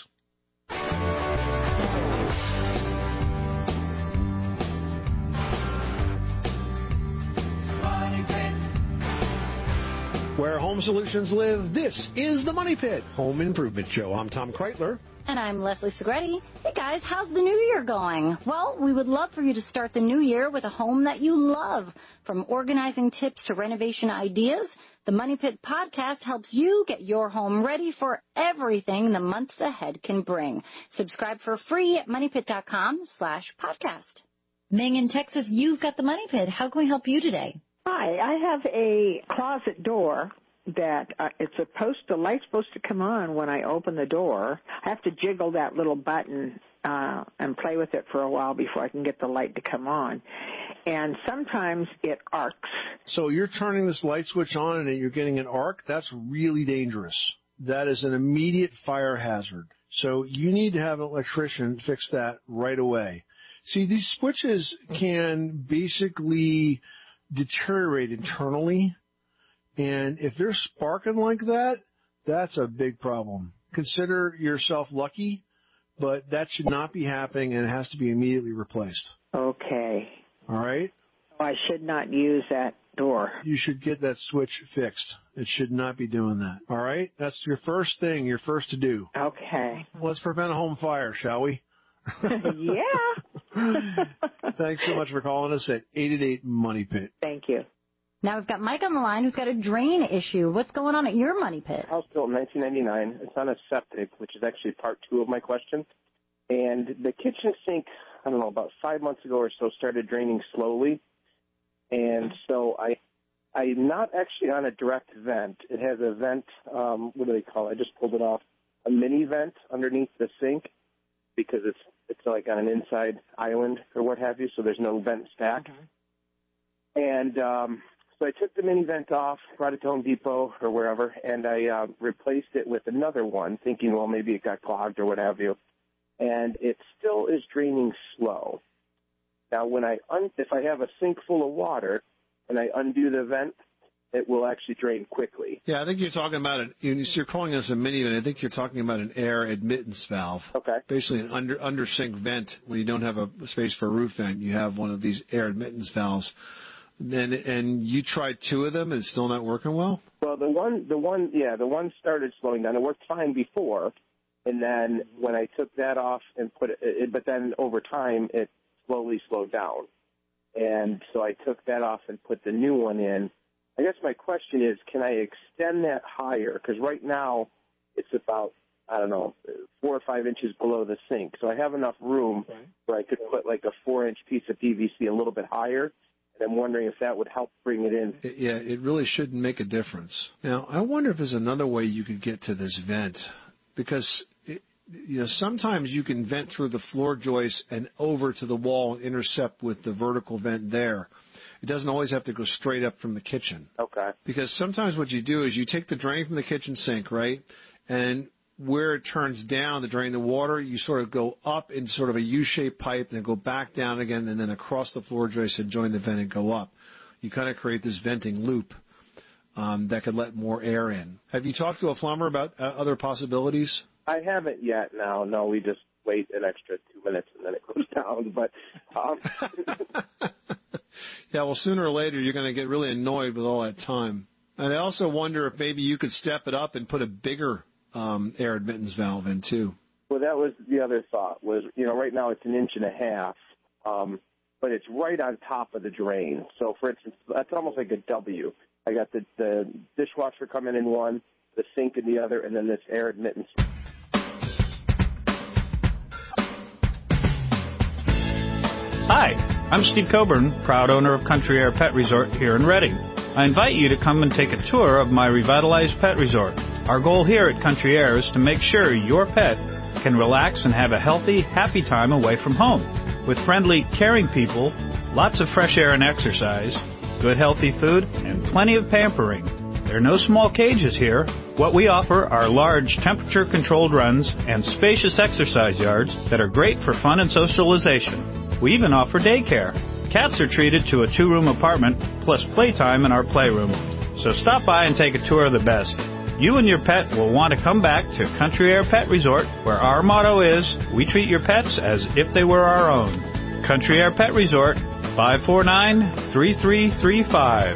Where home solutions live, this is the Money Pit Home Improvement Show. I'm Tom Kreitler. And I'm Leslie Segretti. Hey guys, how's the new year going? Well, we would love for you to start the new year with a home that you love. From organizing tips to renovation ideas, the Money Pit podcast helps you get your home ready for everything the months ahead can bring. Subscribe for free at moneypit.com slash podcast. Ming in Texas, you've got the Money Pit. How can we help you today? Hi, I have a closet door that uh, it's supposed to, the light's supposed to come on when I open the door. I have to jiggle that little button uh, and play with it for a while before I can get the light to come on. And sometimes it arcs. So you're turning this light switch on and you're getting an arc? That's really dangerous. That is an immediate fire hazard. So you need to have an electrician fix that right away. See, these switches can basically deteriorate internally. And if they're sparking like that, that's a big problem. Consider yourself lucky, but that should not be happening, and it has to be immediately replaced. Okay. All right? I should not use that door. You should get that switch fixed. It should not be doing that. All right? That's your first thing, your first to do. Okay. Let's prevent a home fire, shall we? Yeah. Thanks so much for calling us at eight eight eight, Money Pit. Thank you. Now we've got Mike on the line who's got a drain issue. What's going on at your Money Pit? House built in nineteen ninety-nine. It's on a septic, which is actually part two of my question. And the kitchen sink, I don't know, about five months ago or so started draining slowly. And so I, I'm not actually on a direct vent. It has a vent, um, what do they call it? I just pulled it off, a mini vent underneath the sink because it's it's like on an inside island or what have you, so there's no vent stack. Okay. And um, so I took the mini vent off, brought it to Home Depot or wherever, and I uh, replaced it with another one, thinking, well, maybe it got clogged or what have you. And it still is draining slow. Now, when I un- if I have a sink full of water and I undo the vent, it will actually drain quickly. Yeah, I think you're talking about it. You're calling this a mini vent. I think you're talking about an air admittance valve. Okay. Basically, an under under sink vent. When you don't have a space for a roof vent, you have one of these air admittance valves. And and you tried two of them, and it's still not working well. Well, the one, the one, yeah, the one started slowing down. It worked fine before, and then when I took that off and put it, it but then over time it slowly slowed down, and so I took that off and put the new one in. I guess my question is, can I extend that higher? Because right now it's about, I don't know, four or five inches below the sink. So I have enough room okay. where I could put like a four-inch piece of P V C a little bit higher, and I'm wondering if that would help bring it in. It, yeah, it really shouldn't make a difference. Now, I wonder if there's another way you could get to this vent, because it, you know sometimes you can vent through the floor joist and over to the wall and intercept with the vertical vent there. It doesn't always have to go straight up from the kitchen. Okay. Because sometimes what you do is you take the drain from the kitchen sink, right, and where it turns down to drain the water, you sort of go up in sort of a U-shaped pipe and then go back down again and then across the floor joist and join the vent and go up. You kind of create this venting loop um, that could let more air in. Have you talked to a plumber about uh, other possibilities? I haven't yet. Now, no, we just wait an extra two minutes and then it goes down. But um... yeah, well, sooner or later you're going to get really annoyed with all that time. And I also wonder if maybe you could step it up and put a bigger Um, air admittance valve in too. Well, that was the other thought was, you know, right now it's an inch and a half, um, but it's right on top of the drain. So, for instance, that's almost like a W. I got the, the dishwasher coming in one, the sink in the other, and then this air admittance. Hi, I'm Steve Coburn, proud owner of Country Air Pet Resort here in Reading. I invite you to come and take a tour of my revitalized pet resort. Our goal here at Country Air is to make sure your pet can relax and have a healthy, happy time away from home. With friendly, caring people, lots of fresh air and exercise, good healthy food, and plenty of pampering. There are no small cages here. What we offer are large temperature-controlled runs and spacious exercise yards that are great for fun and socialization. We even offer daycare. Cats are treated to a two-room apartment plus playtime in our playroom. So stop by and take a tour of the best. You and your pet will want to come back to Country Air Pet Resort, where our motto is, we treat your pets as if they were our own. Country Air Pet Resort, five four nine, three three three five.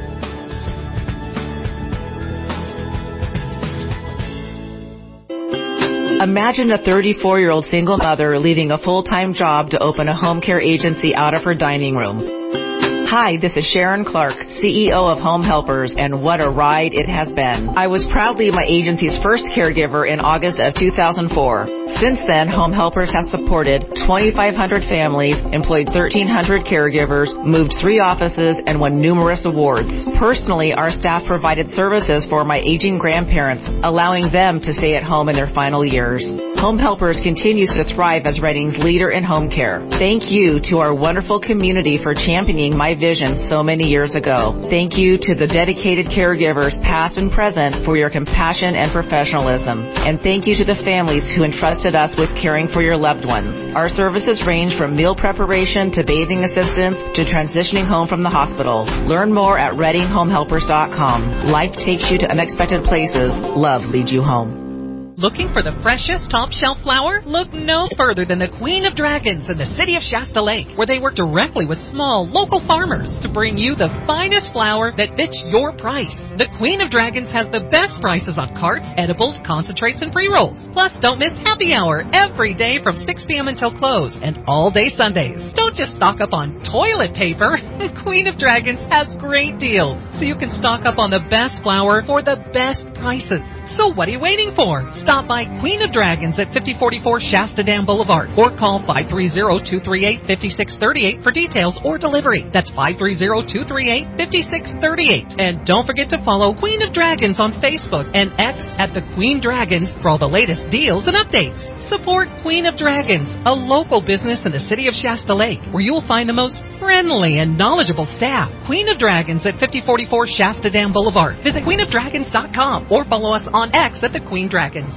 Imagine a thirty-four-year-old single mother leaving a full-time job to open a home care agency out of her dining room. Hi, this is Sharon Clark, C E O of Home Helpers, and what a ride it has been. I was proudly my agency's first caregiver in August of two thousand four. Since then, Home Helpers has supported twenty-five hundred families, employed thirteen hundred caregivers, moved three offices, and won numerous awards. Personally, our staff provided services for my aging grandparents, allowing them to stay at home in their final years. Home Helpers continues to thrive as Reading's leader in home care. Thank you to our wonderful community for championing my vision so many years ago. Thank you to the dedicated caregivers, past and present, for your compassion and professionalism. And thank you to the families who entrusted us with caring for your loved ones. Our services range from meal preparation to bathing assistance to transitioning home from the hospital. Learn more at reading home helpers dot com. Life takes you to unexpected places. Love leads you home. Looking for the freshest top-shelf flower? Look no further than the Queen of Dragons in the city of Shasta Lake, where they work directly with small, local farmers to bring you the finest flower that fits your price. The Queen of Dragons has the best prices on carts, edibles, concentrates, and pre-rolls. Plus, don't miss happy hour every day from six p.m. until close, and all day Sundays. Don't just stock up on toilet paper. Queen of Dragons has great deals, so you can stock up on the best flower for the best prices. So what are you waiting for? Stop by Queen of Dragons at fifty forty-four Shasta Dam Boulevard or call five three zero, two three eight, five six three eight for details or delivery. That's five three zero, two three eight, five six three eight. And don't forget to follow Queen of Dragons on Facebook and X at the Queen Dragons for all the latest deals and updates. Support Queen of Dragons, a local business in the city of Shasta Lake, where you will find the most friendly and knowledgeable staff. Queen of Dragons at fifty forty-four Shasta Dam Boulevard. Visit queen of dragons dot com or follow us on X at the Queen Dragons.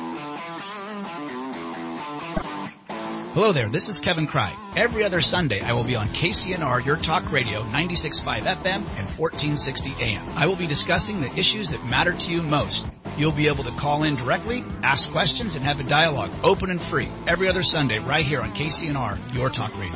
Hello there, this is Kevin Cry. Every other Sunday, I will be on K C N R Your Talk Radio, ninety-six point five F M and fourteen sixty A M. I will be discussing the issues that matter to you most. You'll be able to call in directly, ask questions, and have a dialogue, open and free, every other Sunday right here on K C N R Your Talk Radio.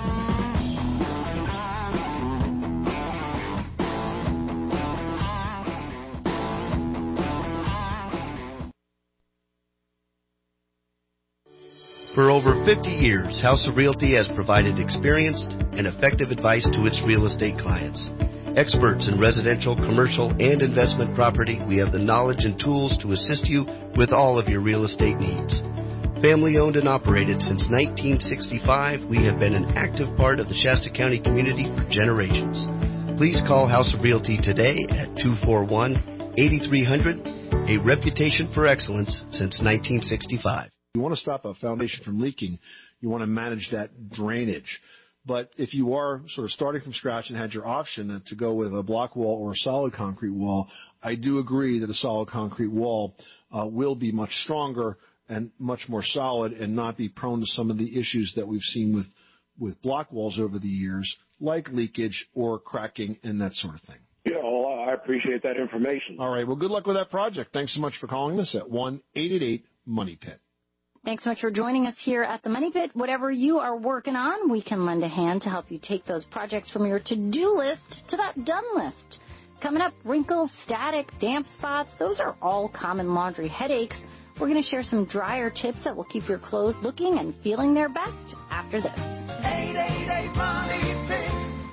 For over fifty years, House of Realty has provided experienced and effective advice to its real estate clients. Experts in residential, commercial, and investment property, we have the knowledge and tools to assist you with all of your real estate needs. Family owned and operated since nineteen sixty-five, we have been an active part of the Shasta County community for generations. Please call House of Realty today at two four one, eight three zero zero, a reputation for excellence since nineteen sixty-five. You want to stop a foundation from leaking, you want to manage that drainage. But if you are sort of starting from scratch and had your option to go with a block wall or a solid concrete wall, I do agree that a solid concrete wall uh, will be much stronger and much more solid and not be prone to some of the issues that we've seen with, with block walls over the years, like leakage or cracking and that sort of thing. Yeah, well, I appreciate that information. All right. Well, good luck with that project. Thanks so much for calling us at one eight eight eight money pit. Thanks so much for joining us here at the Money Pit. Whatever you are working on, we can lend a hand to help you take those projects from your to-do list to that done list. Coming up, wrinkles, static, damp spots, those are all common laundry headaches. We're going to share some dryer tips that will keep your clothes looking and feeling their best after this. eight eight eight money pit.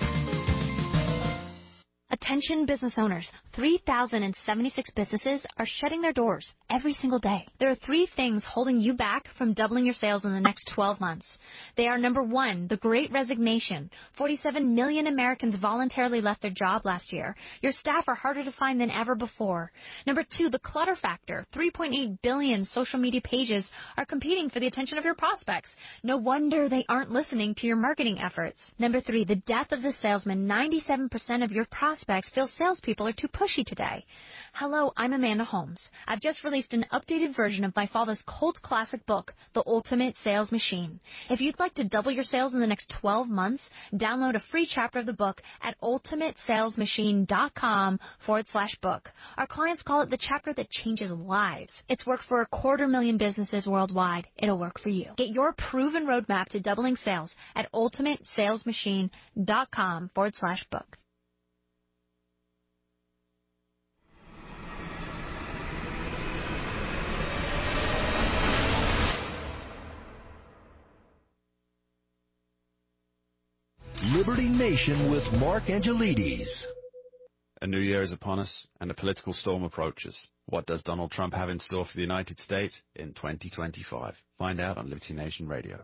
Attention business owners, three thousand seventy-six businesses are shutting their doors every single day. There are three things holding you back from doubling your sales in the next twelve months. They are, number one, the Great Resignation. forty-seven million Americans voluntarily left their job last year. Your staff are harder to find than ever before. Number two, the clutter factor. three point eight billion social media pages are competing for the attention of your prospects. No wonder they aren't listening to your marketing efforts. Number three, the death of the salesman. ninety-seven percent of your prospects feel salespeople are too pushy today. Hello, I'm Amanda Holmes. I've just released an updated version of my father's cult classic book, The Ultimate Sales Machine. If you'd like to double your sales in the next twelve months, download a free chapter of the book at ultimatesalesmachine.com forward slash book. Our clients call it the chapter that changes lives. It's worked for a quarter million businesses worldwide. It'll work for you. Get your proven roadmap to doubling sales at ultimatesalesmachine.com forward slash book. Liberty Nation with Mark Angelides. A new year is upon us, and a political storm approaches. What does Donald Trump have in store for the United States in twenty twenty-five? Find out on Liberty Nation Radio.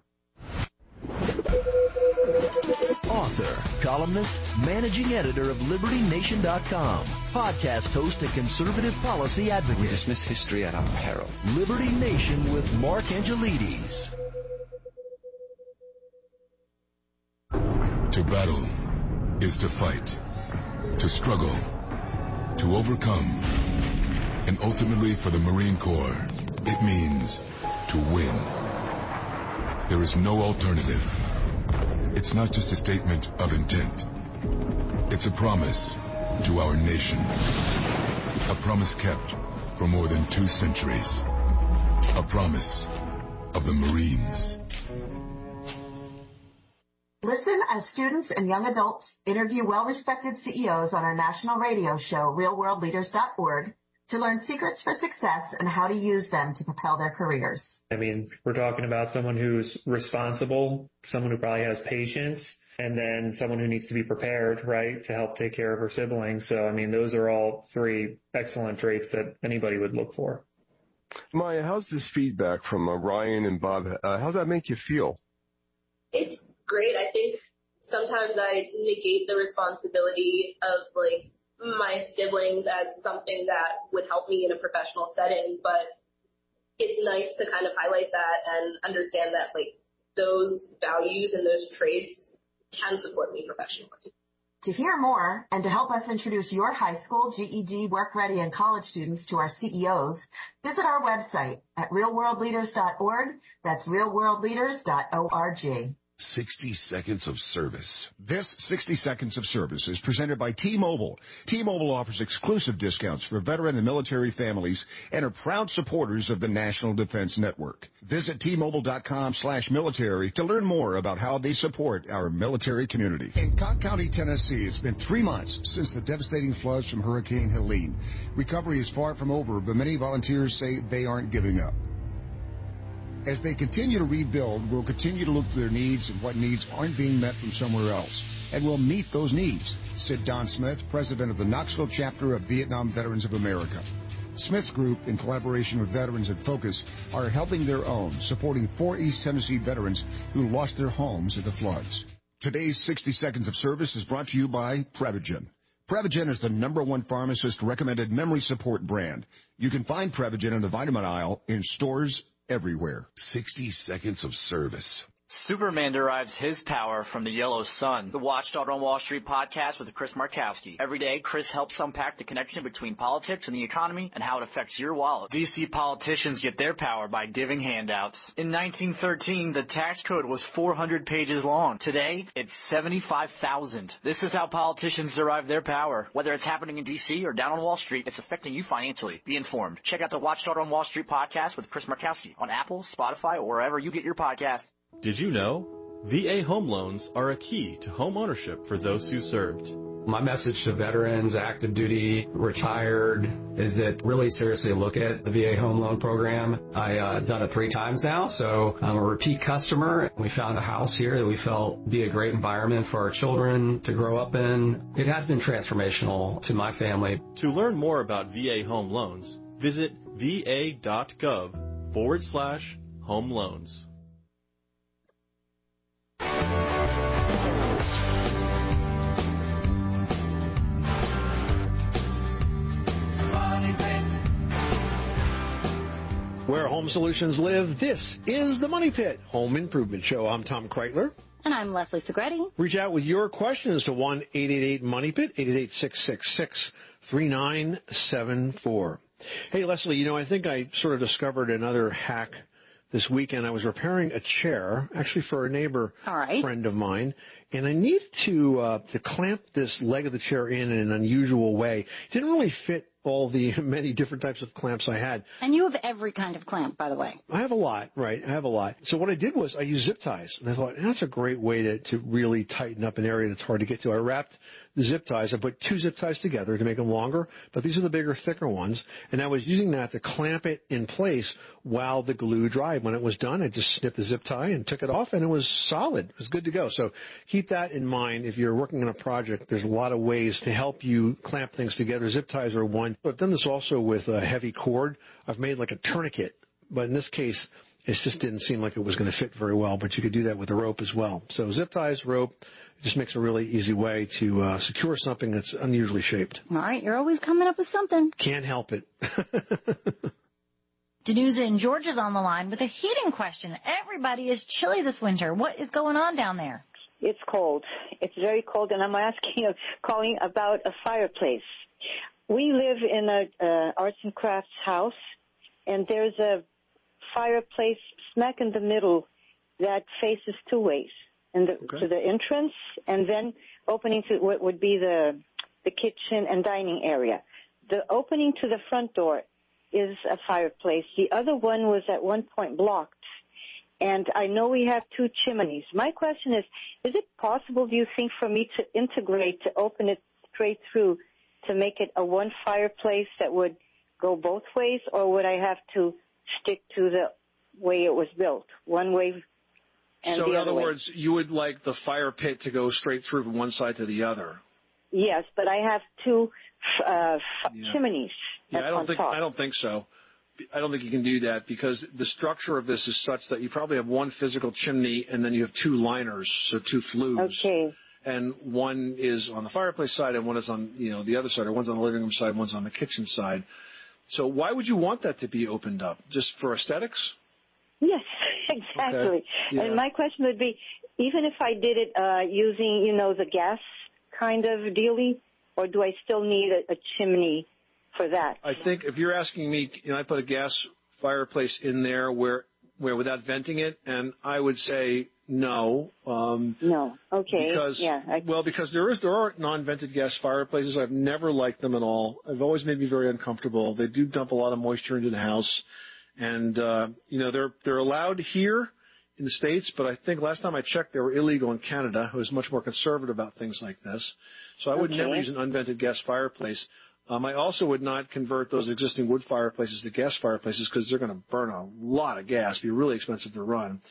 Author, columnist, managing editor of Liberty Nation dot com, podcast host and conservative policy advocate. We dismiss history at our peril. Liberty Nation with Mark Angelides. To battle is to fight, to struggle, to overcome, and ultimately for the Marine Corps, it means to win. There is no alternative. It's not just a statement of intent. It's a promise to our nation. A promise kept for more than two centuries. A promise of the Marines. Listen as students and young adults interview well-respected C E Os on our national radio show, real world leaders dot org, to learn secrets for success and how to use them to propel their careers. I mean, we're talking about someone who's responsible, someone who probably has patience, and then someone who needs to be prepared, right, to help take care of her siblings. So, I mean, those are all three excellent traits that anybody would look for. Maya, how's this feedback from uh, Ryan and Bob? Uh, how's that make you feel? It's great. I think sometimes I negate the responsibility of, like, my siblings as something that would help me in a professional setting, but it's nice to kind of highlight that and understand that, like, those values and those traits can support me professionally. To hear more and to help us introduce your high school, G E D, work ready, and college students to our C E Os, visit our website at real world leaders dot org. That's real world leaders dot org. sixty seconds of service. This sixty seconds of service is presented by T-Mobile. T-Mobile offers exclusive discounts for veteran and military families and are proud supporters of the National Defense Network. Visit T-Mobile.com slash military to learn more about how they support our military community. In Cocke County, Tennessee, it's been three months since the devastating floods from Hurricane Helene. Recovery is far from over, but many volunteers say they aren't giving up. As they continue to rebuild, we'll continue to look for their needs and what needs aren't being met from somewhere else. And we'll meet those needs, said Don Smith, president of the Knoxville chapter of Vietnam Veterans of America. Smith's Group, in collaboration with Veterans in Focus, are helping their own, supporting four East Tennessee veterans who lost their homes in the floods. Today's sixty Seconds of Service is brought to you by Prevagen. Prevagen is the number one pharmacist-recommended memory support brand. You can find Prevagen in the vitamin aisle in stores everywhere. sixty Seconds of Service. Superman derives his power from the yellow sun. The Watchdog on Wall Street podcast with Chris Markowski. Every day, Chris helps unpack the connection between politics and the economy and how it affects your wallet. D C politicians get their power by giving handouts. In nineteen thirteen, the tax code was four hundred pages long. Today, it's seventy-five thousand. This is how politicians derive their power. Whether it's happening in D C or down on Wall Street, it's affecting you financially. Be informed. Check out the Watchdog on Wall Street podcast with Chris Markowski on Apple, Spotify, or wherever you get your podcast. Did you know? V A home loans are a key to home ownership for those who served. My message to veterans, active duty, retired, is that really seriously look at the V A home loan program. I've uh, done it three times now, so I'm a repeat customer. We found a house here that we felt would be a great environment for our children to grow up in. It has been transformational to my family. To learn more about V A home loans, visit va.gov forward slash home loans. Where home solutions live, this is the Money Pit Home Improvement Show. I'm Tom Kreitler. And I'm Leslie Segretti. Reach out with your questions to one eight eight eight money pit, eight eight eight, six six six, three nine seven four. Hey, Leslie, you know, I think I sort of discovered another hack this weekend. I was repairing a chair, actually for a neighbor All right. friend of mine, and I needed to uh, to clamp this leg of the chair in in an unusual way. It didn't really fit all the many different types of clamps I had. And you have every kind of clamp, by the way. I have a lot, right? I have a lot. So what I did was I used zip ties. And I thought, that's a great way to, to really tighten up an area that's hard to get to. I wrapped the zip ties. I put two zip ties together to make them longer, but these are the bigger, thicker ones. And I was using that to clamp it in place while the glue dried. When it was done, I just snipped the zip tie and took it off, and it was solid. It was good to go. So keep that in mind. If you're working on a project, there's a lot of ways to help you clamp things together. Zip ties are one. I've done this also with a heavy cord. I've made like a tourniquet, but in this case, it just didn't seem like it was going to fit very well, but you could do that with a rope as well. So zip ties, rope, it just makes a really easy way to uh, secure something that's unusually shaped. All right, you're always coming up with something. Can't help it. Danusa in Georgia's on the line with a heating question. Everybody is chilly this winter. What is going on down there? It's cold. It's very cold, and I'm asking, calling about a fireplace. We live in a uh, arts and crafts house, and there's a fireplace smack in the middle that faces two ways, and the, okay. to the entrance, and then opening to what would be the the kitchen and dining area. The opening to the front door is a fireplace. The other one was at one point blocked, and I know we have two chimneys. My question is, is it possible, do you think, for me to integrate, to open it straight through, to make it a one fireplace that would go both ways, or would I have to stick to the way it was built, one way and so the in other other way? words, you would like the fire pit to go straight through from one side to the other? Yes, but I have two uh, yeah. chimneys. Yeah, I don't think top. I don't think so. I don't think you can do that because the structure of this is such that you probably have one physical chimney and then you have two liners, so two flues. Okay. And one is on the fireplace side and one is on, you know, the other side, or one's on the living room side, one's on the kitchen side. So why would you want that to be opened up? Just for aesthetics? Yes, exactly. Okay. Yeah. And my question would be, even if I did it uh, using, you know, the gas kind of dealie, or do I still need a, a chimney for that? I think if you're asking me, you know, I put a gas fireplace in there where, where without venting it, and I would say no. Um, no. Okay. Because, yeah. I... Well, because there is there are non-vented gas fireplaces. I've never liked them at all. They've always made me very uncomfortable. They do dump a lot of moisture into the house, and uh, you know they're they're allowed here in the States, but I think last time I checked, they were illegal in Canada, who is much more conservative about things like this. So I would okay. never use an unvented gas fireplace. Um, I also would not convert those existing wood fireplaces to gas fireplaces because they're going to burn a lot of gas, be really expensive to run.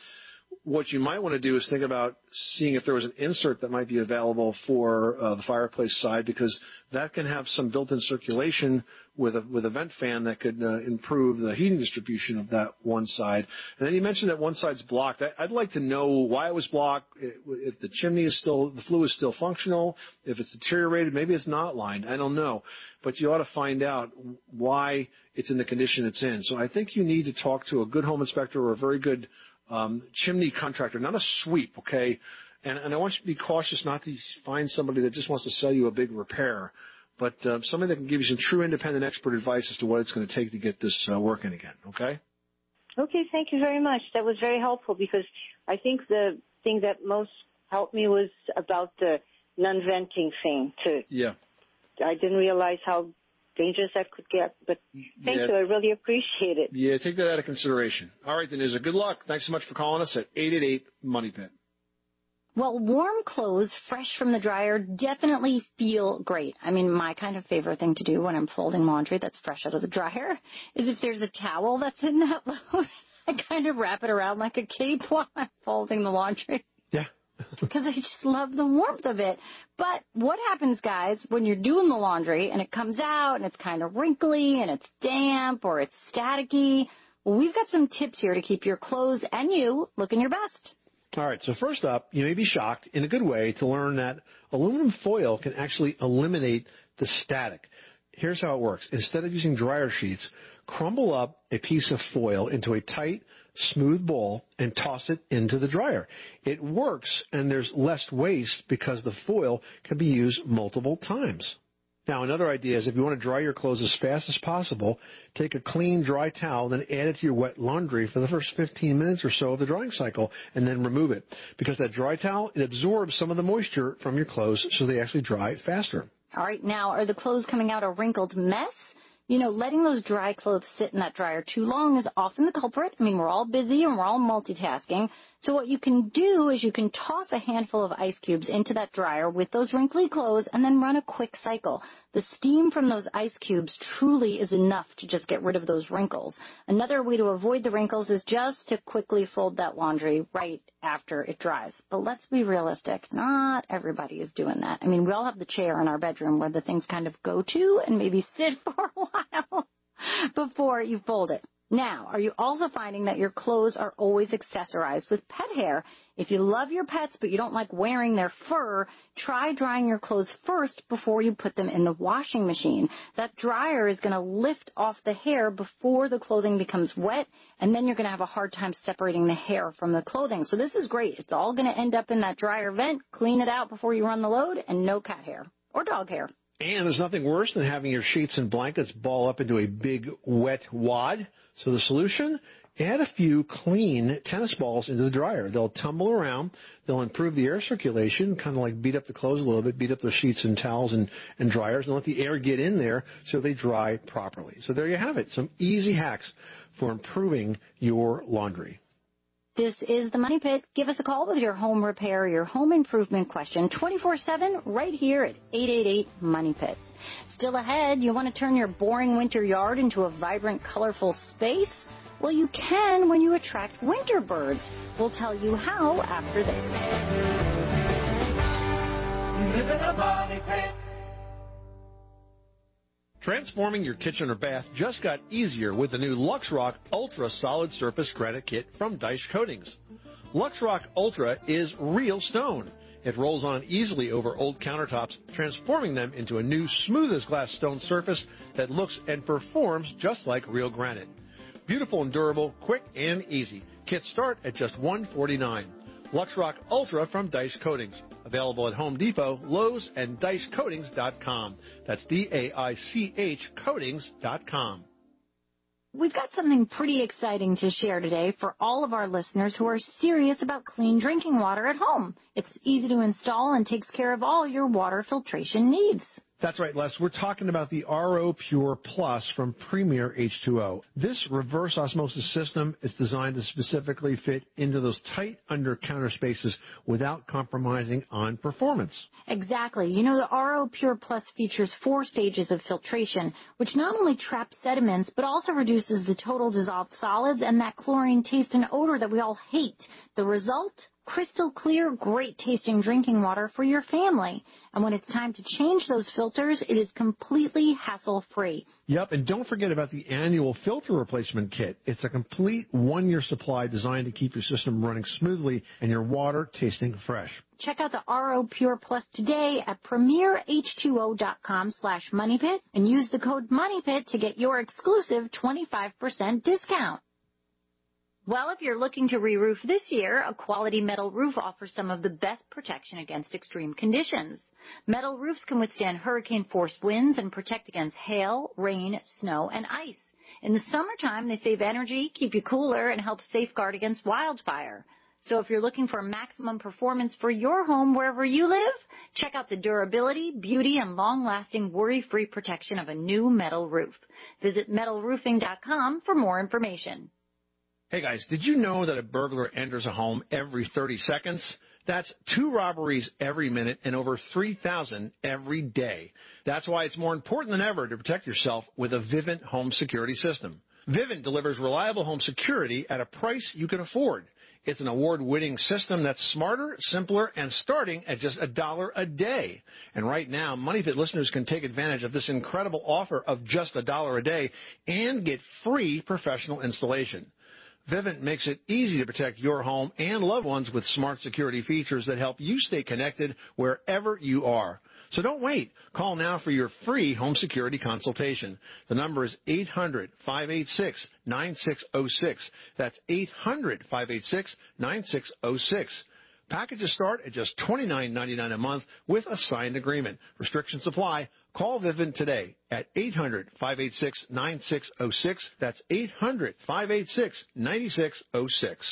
what you might want to do is think about seeing if there was an insert that might be available for uh, the fireplace side, because that can have some built-in circulation with a with a vent fan that could uh, improve the heating distribution of that one side. And then you mentioned that one side's blocked. I, I'd like to know why it was blocked, if the chimney is still, the flue is still functional, if it's deteriorated, maybe it's not lined. I don't know. But you ought to find out why it's in the condition it's in. So I think you need to talk to a good home inspector or a very good Um, chimney contractor, not a sweep, okay? And, and I want you to be cautious not to find somebody that just wants to sell you a big repair, but uh, somebody that can give you some true independent expert advice as to what it's going to take to get this uh, working again, okay? Okay, thank you very much. That was very helpful, because I think the thing that most helped me was about the non-venting thing, too. Yeah. I didn't realize how dangerous that could get, but thank yeah. you. I really appreciate it. Yeah, take that out of consideration. All right, Denise, good luck. Thanks so much for calling us at eight eight eight, money pit. Well, warm clothes fresh from the dryer definitely feel great. I mean, my kind of favorite thing to do when I'm folding laundry that's fresh out of the dryer is if there's a towel that's in that load, I kind of wrap it around like a cape while I'm folding the laundry. Yeah. Because I just love the warmth of it. But what happens, guys, when you're doing the laundry and it comes out and it's kind of wrinkly and it's damp or it's staticky? Well, we've got some tips here to keep your clothes and you looking your best. All right, so first up, you may be shocked in a good way to learn that aluminum foil can actually eliminate the static. Here's how it works. Instead of using dryer sheets, crumble up a piece of foil into a tight, smooth ball and toss it into the dryer. It works, and there's less waste because the foil can be used multiple times. Now, another idea is if you want to dry your clothes as fast as possible, take a clean, dry towel, then add it to your wet laundry for the first fifteen minutes or so of the drying cycle, and then remove it. Because that dry towel, it absorbs some of the moisture from your clothes, so they actually dry faster. All right, now, are the clothes coming out a wrinkled mess? You know, letting those dry clothes sit in that dryer too long is often the culprit. I mean, we're all busy and we're all multitasking. So what you can do is you can toss a handful of ice cubes into that dryer with those wrinkly clothes and then run a quick cycle. The steam from those ice cubes truly is enough to just get rid of those wrinkles. Another way to avoid the wrinkles is just to quickly fold that laundry right after it dries. But let's be realistic. Not everybody is doing that. I mean, we all have the chair in our bedroom where the things kind of go to and maybe sit for a while before you fold it. Now, are you also finding that your clothes are always accessorized with pet hair? If you love your pets but you don't like wearing their fur, try drying your clothes first before you put them in the washing machine. That dryer is going to lift off the hair before the clothing becomes wet, and then you're going to have a hard time separating the hair from the clothing. So this is great. It's all going to end up in that dryer vent. Clean it out before you run the load, and no cat hair or dog hair. And there's nothing worse than having your sheets and blankets ball up into a big wet wad. So the solution, add a few clean tennis balls into the dryer. They'll tumble around. They'll improve the air circulation, kind of like beat up the clothes a little bit, beat up the sheets and towels and, and dryers, and let the air get in there so they dry properly. So there you have it, some easy hacks for improving your laundry. This is the Money Pit. Give us a call with your home repair, your home improvement question, twenty-four seven right here at eight eight eight, money pit. Still ahead, you want to turn your boring winter yard into a vibrant, colorful space? Well, you can when you attract winter birds. We'll tell you how after this. Live in a money pit. Transforming your kitchen or bath just got easier with the new LuxRock Ultra Solid Surface Granite Kit from Dice Coatings. LuxRock Ultra is real stone. It rolls on easily over old countertops, transforming them into a new smooth as glass stone surface that looks and performs just like real granite. Beautiful and durable, quick and easy. Kits start at just one hundred forty-nine dollars. LuxRock Ultra from Dice Coatings. Available at Home Depot, Lowe's, and dice coatings dot com. That's D A I C H coatings dot com. We've got something pretty exciting to share today for all of our listeners who are serious about clean drinking water at home. It's easy to install and takes care of all your water filtration needs. That's right, Les. We're talking about the R O Pure Plus from Premier H two O. This reverse osmosis system is designed to specifically fit into those tight under-counter spaces without compromising on performance. Exactly. You know, the R O Pure Plus features four stages of filtration, which not only traps sediments, but also reduces the total dissolved solids and that chlorine taste and odor that we all hate. The result? Crystal clear, great-tasting drinking water for your family. And when it's time to change those filters, it is completely hassle-free. Yep, and don't forget about the annual filter replacement kit. It's a complete one-year supply designed to keep your system running smoothly and your water tasting fresh. Check out the R O Pure Plus today at premier h two o dot com slash money pit and use the code MONEYPIT to get your exclusive twenty-five percent discount. Well, if you're looking to re-roof this year, a quality metal roof offers some of the best protection against extreme conditions. Metal roofs can withstand hurricane-force winds and protect against hail, rain, snow, and ice. In the summertime, they save energy, keep you cooler, and help safeguard against wildfire. So if you're looking for maximum performance for your home wherever you live, check out the durability, beauty, and long-lasting worry-free protection of a new metal roof. Visit metal roofing dot com for more information. Hey guys, did you know that a burglar enters a home every thirty seconds? That's two robberies every minute and over three thousand every day. That's why it's more important than ever to protect yourself with a Vivint home security system. Vivint delivers reliable home security at a price you can afford. It's an award-winning system that's smarter, simpler, and starting at just a dollar a day. And right now, MoneyPit listeners can take advantage of this incredible offer of just a dollar a day and get free professional installation. Vivint makes it easy to protect your home and loved ones with smart security features that help you stay connected wherever you are. So don't wait. Call now for your free home security consultation. The number is eight hundred, five eight six, nine six zero six. That's eight hundred, five eight six, nine six zero six. Packages start at just twenty-nine ninety-nine a month with a signed agreement. Restrictions apply. Call Vivint today at eight hundred, five eight six, nine six zero six. That's eight hundred, five eight six, nine six zero six.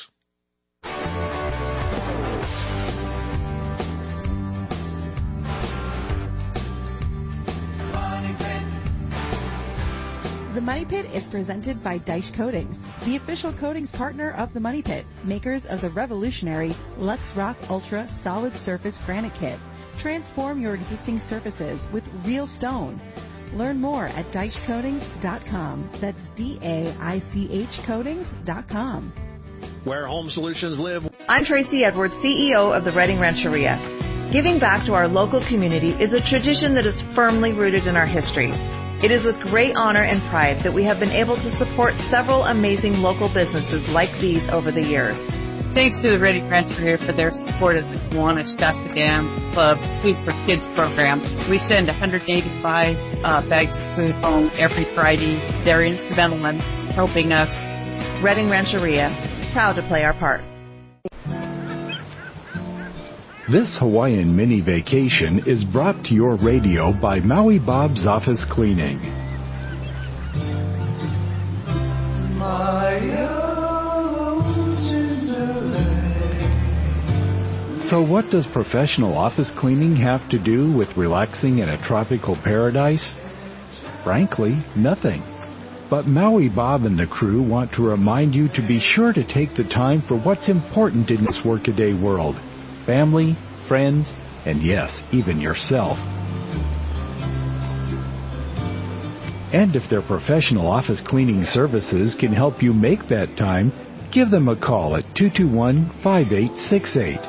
The Money Pit is presented by Dice Coatings, the official coatings partner of the Money Pit, makers of the revolutionary Lux Rock Ultra Solid Surface Granite Kit. Transform your existing surfaces with real stone. Learn more at dice coatings dot com. That's D A I C H coatings dot com. Where home solutions live. I'm Tracy Edwards, C E O of the Redding Rancheria. Giving back to our local community is a tradition that is firmly rooted in our history. It is with great honor and pride that we have been able to support several amazing local businesses like these over the years. Thanks to the Redding Rancheria for their support of the Kiwanis Shasta Dam Club Food for Kids program. We send one hundred eighty-five uh, bags of food home every Friday. They're instrumental in helping us. Redding Rancheria, proud to play our part. This Hawaiian mini vacation is brought to your radio by Maui Bob's Office Cleaning. So what does professional office cleaning have to do with relaxing in a tropical paradise? Frankly, nothing. But Maui Bob and the crew want to remind you to be sure to take the time for what's important in this workaday world. Family, friends, and yes, even yourself. And if their professional office cleaning services can help you make that time, give them a call at two two one, five eight six eight.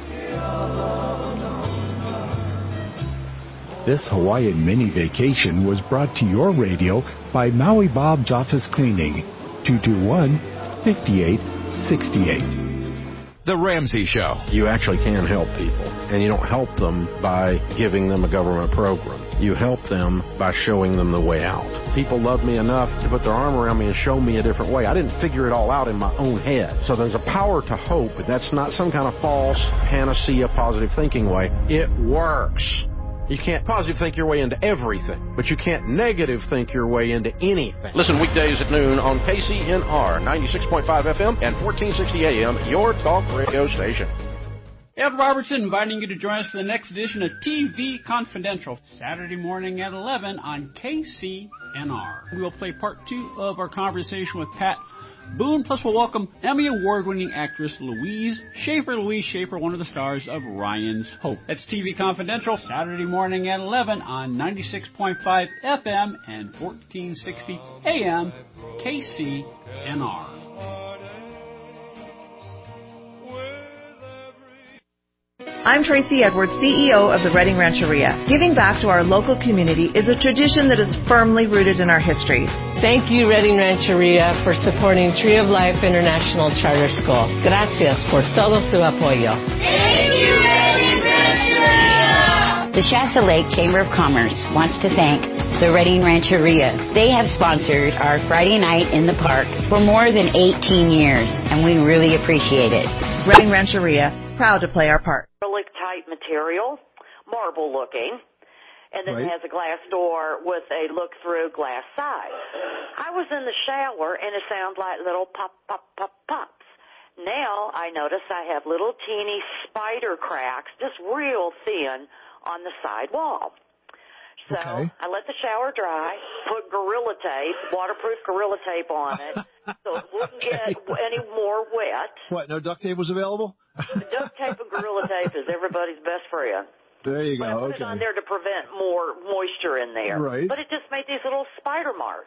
This Hawaiian mini vacation was brought to your radio by Maui Bob's Office Cleaning, two two one, five eight six eight. The Ramsey Show. You actually can help people, and you don't help them by giving them a government program. You help them by showing them the way out. People love me enough to put their arm around me and show me a different way. I didn't figure it all out in my own head. So there's a power to hope. That's not some kind of false panacea positive thinking way. It works. You can't positive think your way into everything, but you can't negative think your way into anything. Listen weekdays at noon on K C N R, ninety-six point five F M and fourteen sixty A M, your talk radio station. Ed Robertson inviting you to join us for the next edition of T V Confidential, Saturday morning at eleven on K C N R. We will play part two of our conversation with Pat Boone, plus we'll welcome Emmy Award-winning actress Louise Schaefer. Louise Schaefer, one of the stars of Ryan's Hope. That's T V Confidential, Saturday morning at eleven on ninety-six point five F M and fourteen sixty A M K C N R. I'm Tracy Edwards, C E O of the Reading Rancheria. Giving back to our local community is a tradition that is firmly rooted in our history. Thank you, Reading Rancheria, for supporting Tree of Life International Charter School. Gracias por todo su apoyo. Thank you, Reading Rancheria! The Shasta Lake Chamber of Commerce wants to thank the Reading Rancheria. They have sponsored our Friday night in the park for more than eighteen years, and we really appreciate it. Reading Rancheria, proud to play our part. Acrylic type material, marble looking, and then Right. it has a glass door with a look-through glass side. I was in the shower, and it sounds like little pop, pop, pop, pops. Now I notice I have little teeny spider cracks, just real thin, on the side wall. So Okay. I let the shower dry, put Gorilla Tape, waterproof Gorilla Tape on it, so it wouldn't get any more wet. What, no duct tape was available? Duct tape and Gorilla Tape is everybody's best friend. There you But I go. put Okay. it on there to prevent more moisture in there. Right. But it just made these little spider marks.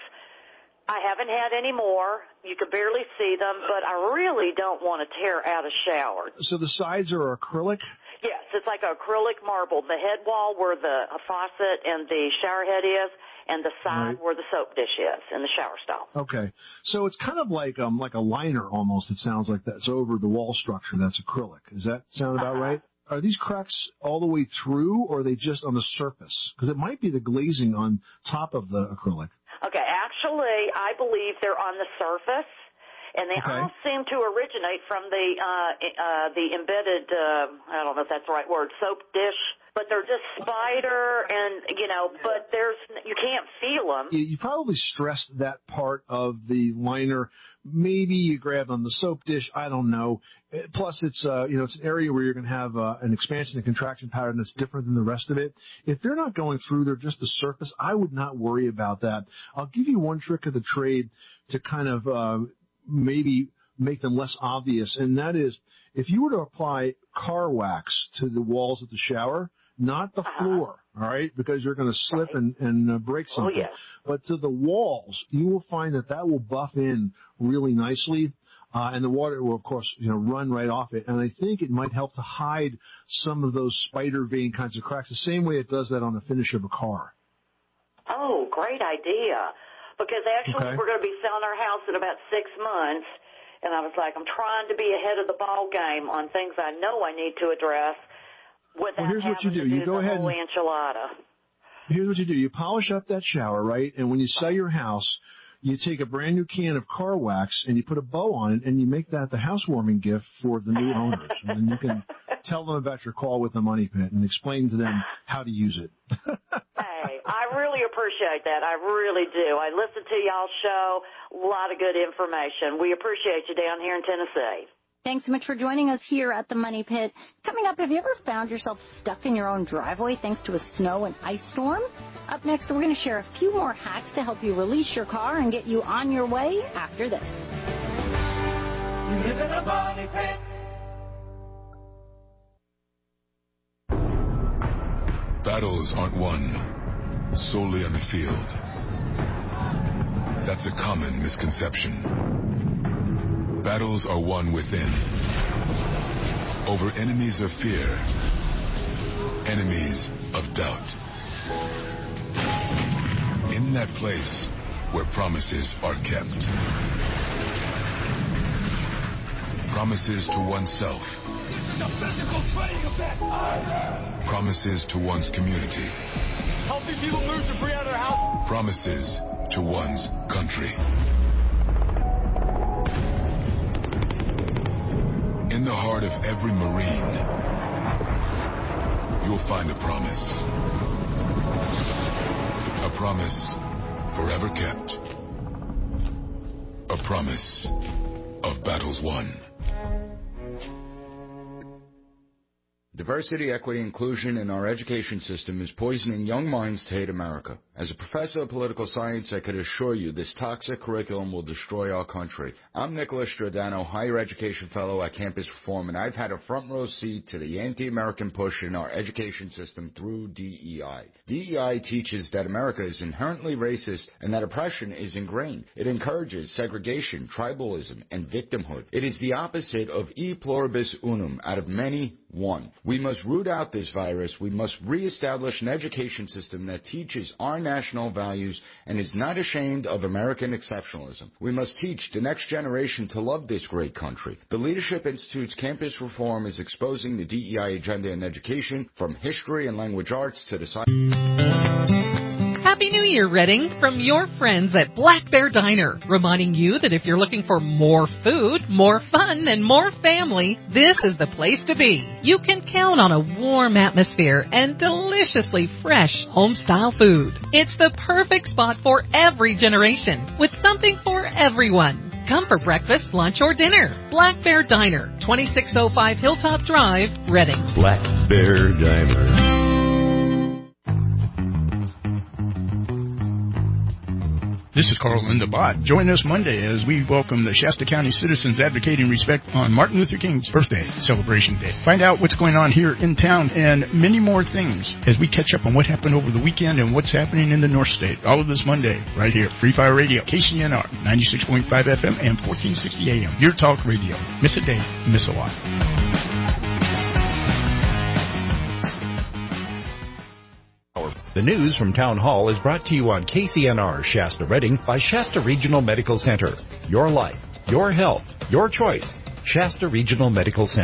I haven't had any more. You could barely see them, but I really don't want to tear out a shower. So the sides are acrylic? Yes, it's like acrylic marble. The head wall where the faucet and the shower head is, and the side Right. where the soap dish is in the shower stall. Okay. So it's kind of like um like a liner almost, it sounds like that's over the wall structure that's acrylic. Does that sound about Uh-huh. right? Are these cracks all the way through, or are they just on the surface? Because it might be the glazing on top of the acrylic. Okay, actually, I believe they're on the surface, and they Okay. all seem to originate from the uh, uh, the embedded, uh, I don't know if that's the right word, soap dish, but they're just spider and, you know, but there's, you can't feel them. You, you probably stressed that part of the liner. Maybe you grabbed on the soap dish. I don't know. Uh, Plus, it's uh, you know, it's an area where you're going to have uh, an expansion and contraction pattern that's different than the rest of it. If they're not going through, they're just the surface. I would not worry about that. I'll give you one trick of the trade to kind of uh, maybe make them less obvious, and that is if you were to apply car wax to the walls of the shower, not the floor, all right, because you're going to slip and, and uh, break Oh, something. yes. But to the walls, you will find that that will buff in really nicely, uh, and the water will, of course, you know, run right off it. And I think it might help to hide some of those spider vein kinds of cracks, the same way it does that on the finish of a car. Oh, great idea. Because actually Okay. we're going to be selling our house in about six months, and I was like, I'm trying to be ahead of the ball game on things I know I need to address without Well, here's having what you do. to You do go the ahead whole and- enchilada. Here's what you do. You polish up that shower, right? And when you sell your house, you take a brand new can of car wax and you put a bow on it and you make that the housewarming gift for the new owners. And then you can tell them about your call with the money pit and explain to them how to use it. Hey, I really appreciate that. I really do. I listen to y'all's show. A lot of good information. We appreciate you down here in Tennessee. Thanks so much for joining us here at the Money Pit. Coming up, have you ever found yourself stuck in your own driveway thanks to a snow and ice storm? Up next, we're going to share a few more hacks to help you release your car and get you on your way after this. You live in a money pit. Battles aren't won solely on the field. That's a common misconception. Battles are won within, over enemies of fear, enemies of doubt. In that place where promises are kept. Promises to oneself. Promises to one's community. Helping people move debris out of their house. Promises to one's country. In the heart of every Marine, you'll find a promise. A promise forever kept. A promise of battles won. Diversity, equity, inclusion in our education system is poisoning young minds to hate America. As a professor of political science, I could assure you this toxic curriculum will destroy our country. I'm Nicholas Stradano, higher education fellow at Campus Reform, and I've had a front row seat to the anti-American push in our education system through D E I. D E I teaches that America is inherently racist and that oppression is ingrained. It encourages segregation, tribalism, and victimhood. It is the opposite of e pluribus unum, out of many, one. We must root out this virus. We must reestablish an education system that teaches our national values and is not ashamed of American exceptionalism. We must teach the next generation to love this great country. The Leadership Institute's Campus Reform is exposing the D E I agenda in education, from history and language arts to the science. Happy New Year, Reading, from your friends at Black Bear Diner, reminding you that if you're looking for more food, more fun, and more family, this is the place to be. You can count on a warm atmosphere and deliciously fresh home-style food. It's the perfect spot for every generation, with something for everyone. Come for breakfast, lunch, or dinner. Black Bear Diner, twenty-six oh five Hilltop Drive, Reading. Black Bear Diner. This is Carl Linda Bott. Join us Monday as we welcome the Shasta County citizens advocating respect on Martin Luther King's birthday celebration day. Find out what's going on here in town and many more things as we catch up on what happened over the weekend and what's happening in the North State. All of this Monday, right here. Free Fire Radio, K C N R, ninety-six point five F M and fourteen sixty A M. Your talk radio. Miss a day, miss a lot. The news from Town Hall is brought to you on K C N R Shasta Reading by Shasta Regional Medical Center. Your life, your health, your choice. Shasta Regional Medical Center.